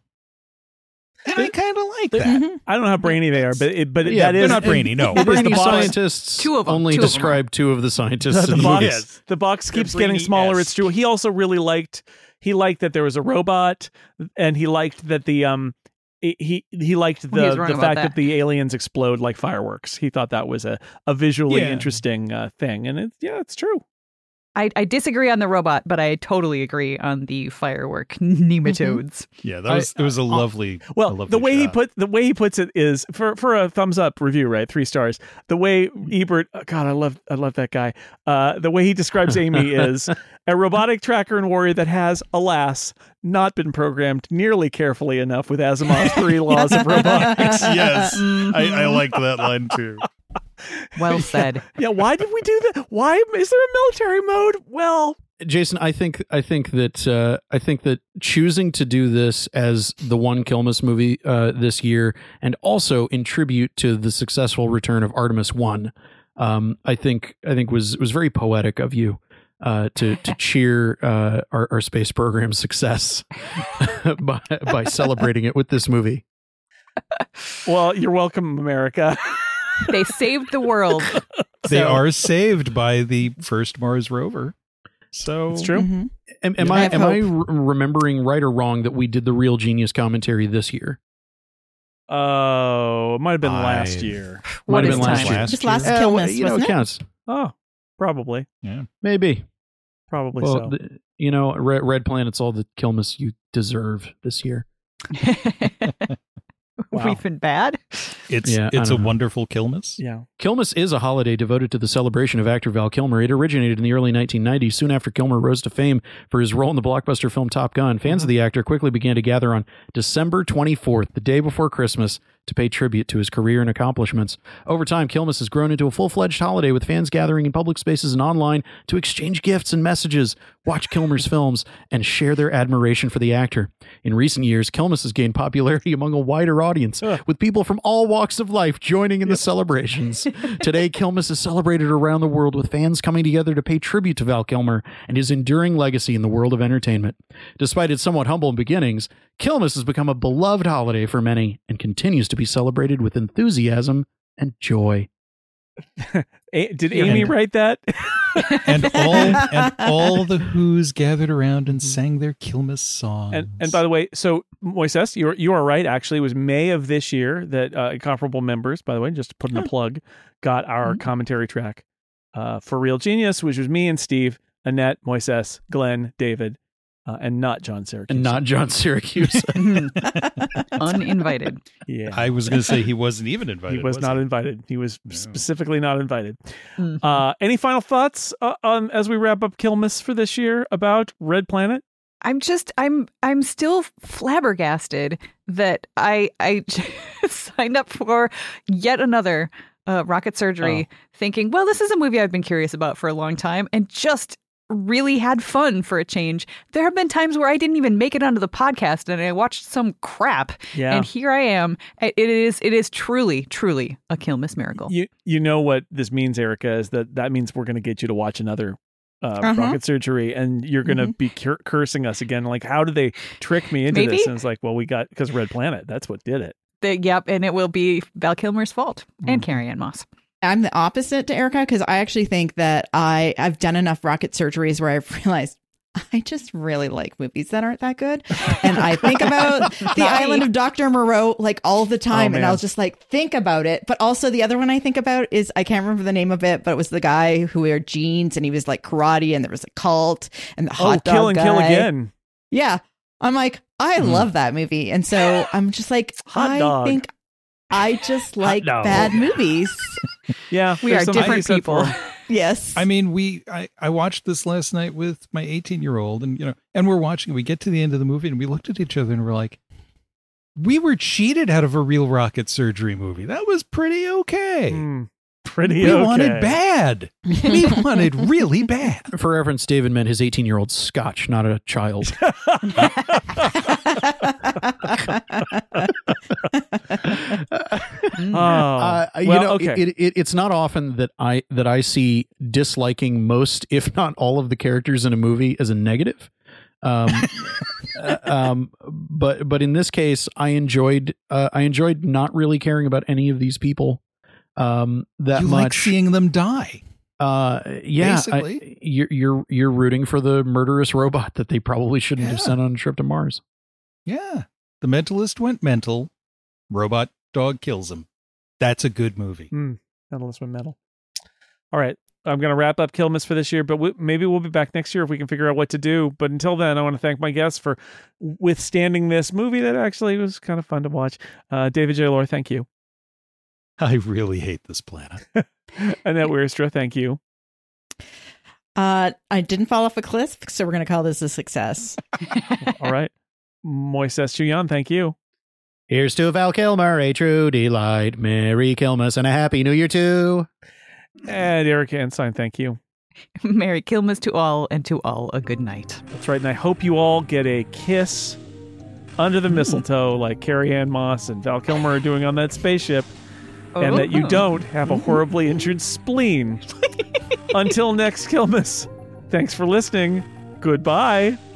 And I kind of like that. Mhm. I don't know how brainy they are, but it, but Yeah, that they're is not brainy, no. It is Brainy the box. scientists Two of 'em, only two of 'em describe two of the scientists the in the box, movies. the box They're keeps getting brainy smaller. esque. It's true. He also really liked he liked that there was a robot, and he liked that the um he he, he liked the He was wrong the about fact that. that. the aliens explode like fireworks. He thought that was a a visually Yeah. interesting uh, thing, and it's yeah, it's true. I, I disagree on the robot, but I totally agree on the firework nematodes. Yeah, that was it was a lovely. a Well, lovely the way he shot. put the way he puts it is for for a thumbs up review, right? Three stars. The way Ebert, God, I love I love that guy. Uh, the way he describes Amy is a robotic tracker and warrior that has, alas, not been programmed nearly carefully enough with Asimov's three laws of robotics. yes, I, I liked that line too. Well said. Yeah, why did we do that? Why is there a military mode? Well, Jason, I think I think that uh, I think that choosing to do this as the one Kilmus movie uh, this year, and also in tribute to the successful return of Artemis One, um, I think I think was was very poetic of you uh, to to cheer uh, our, our space program's success by by celebrating it with this movie. well, you're welcome, America. They saved the world. They So- are saved by the first Mars rover. So It's true. Mhm. Am, am I I have am I hope. re- remembering right or wrong that we did the Real Genius commentary this year? Oh, it might have been I- last year. What Might have is been last time? year. Last Just year? last Eh, Kilmus, well, you know, wasn't it it? counts. Oh, probably, Yeah. Maybe. probably Well, so. the, you know, Red, Red Planet's all the Kilmus you deserve this year. Wow. We've been bad. It's Yeah, I it's a don't know. wonderful Kilmus. yeah. Kilmus is a holiday devoted to the celebration of actor Val Kilmer. It originated in the early nineteen nineties, soon after Kilmer rose to fame for his role in the blockbuster film Top Gun. Fans of the actor quickly began to gather on December twenty-fourth, the day before Christmas, to pay tribute to his career and accomplishments. Over time, Kilmus has grown into a full-fledged holiday with fans gathering in public spaces and online to exchange gifts and messages, watch Kilmer's films, and share their admiration for the actor. In recent years, Kilmus has gained popularity among a wider audience, with people from all walks of life joining in the celebrations. Today, Kilmus is celebrated around the world with fans coming together to pay tribute to Val Kilmer and his enduring legacy in the world of entertainment. Despite its somewhat humble beginnings, Kilmus has become a beloved holiday for many and continues to be celebrated with enthusiasm and joy. A- did Amy write that? And all and all the Who's gathered around and sang their Kilmus songs. And and by the way, so Moises, you you are right. Actually, it was May of this year that uh, Incomparable members, by the way, just to put in a plug, got our Mm-hmm. commentary track uh, for Real Genius, which was me and Steve, Annette, Moises, Glenn, David, uh, and not John Syracuse. And not John Syracuse. Uninvited. yeah. I was going to say he wasn't even invited. he was not he? invited. He was No. specifically not invited. Mhm. Uh, any final thoughts uh, on as we wrap up Kilmus for this year about Red Planet? I'm just I'm I'm still flabbergasted that I I signed up for yet another uh, rocket surgery, thinking, well, this is a movie I've been curious about for a long time, and just really had fun for a change. There have been times where I didn't even make it onto the podcast, and I watched some crap, Yeah. and here I am. It is it is truly truly a Kilmus miracle. You you know what this means, Erica, is that that means we're going to get you to watch another uh, Uh-huh. rocket surgery, and you're going to be cur- cursing us again. Like, how did they trick me into Maybe. this? And it's like, well, we got because Red Planet. That's what did it. The- yep, and it will be Val Kilmer's fault and Mm. Carrie Ann Moss. I'm the opposite to Erica because I actually think that I I've done enough rocket surgeries where I've realized I just really like movies that aren't that good. And I think about The Island of Doctor Moreau like all the time. Oh, and I'll just like think about it. But also the other one I think about is, I can't remember the name of it, but it was the guy who wore jeans and he was like karate and there was a cult and the hot oh, dog Kill and guy. Kill Again. Yeah. I'm like, I Mm. love that movie. And so I'm just like, Hot I dog. think I just like dog. bad movies. Yeah, We there's are something to be different said people. for it. Yes. I mean, we I, I watched this last night with my eighteen year old, and you know, and we're watching. We get to the end of the movie, and we looked at each other, and we're like, we were cheated out of a real rocket surgery movie. That was pretty okay. Mm, pretty we okay. wanted bad. We wanted really bad. For reference, David meant his eighteen-year-old Scotch, not a child. Oh, Uh, you well, know, okay. it, it, it's not often that I that I see disliking most, if not all, of the characters in a movie as a negative. Um, uh, um, but but in this case, I enjoyed uh, I enjoyed not really caring about any of these people um, that You much. like seeing them die. Uh, yeah, Basically. I, you're you're you're rooting for the murderous robot that they probably shouldn't have Yeah. sent on a trip to Mars. Yeah. The mentalist went mental. Robot dog kills him. That's a good movie. Mm, Medalist with metal. All right. I'm going to wrap up Kilmas for this year, but we, maybe we'll be back next year if we can figure out what to do. But until then, I want to thank my guests for withstanding this movie that actually was kind of fun to watch. Uh, David J. Lohr, thank you. I really hate this planet. Annette Wierstra, thank you. Uh, I didn't fall off a cliff, so we're going to call this a success. All right. Moises Chuyan, thank you. Here's to Val Kilmer, a true delight. Merry Kilmas and a happy New Year too. And Erica Ensign, thank you. Merry Kilmas to all, and to all a good night. That's right. And I hope you all get a kiss under the mistletoe like Carrie Ann Moss and Val Kilmer are doing on that spaceship. And that you Oh. don't have a horribly injured spleen. Until next Kilmas. Thanks for listening. Goodbye.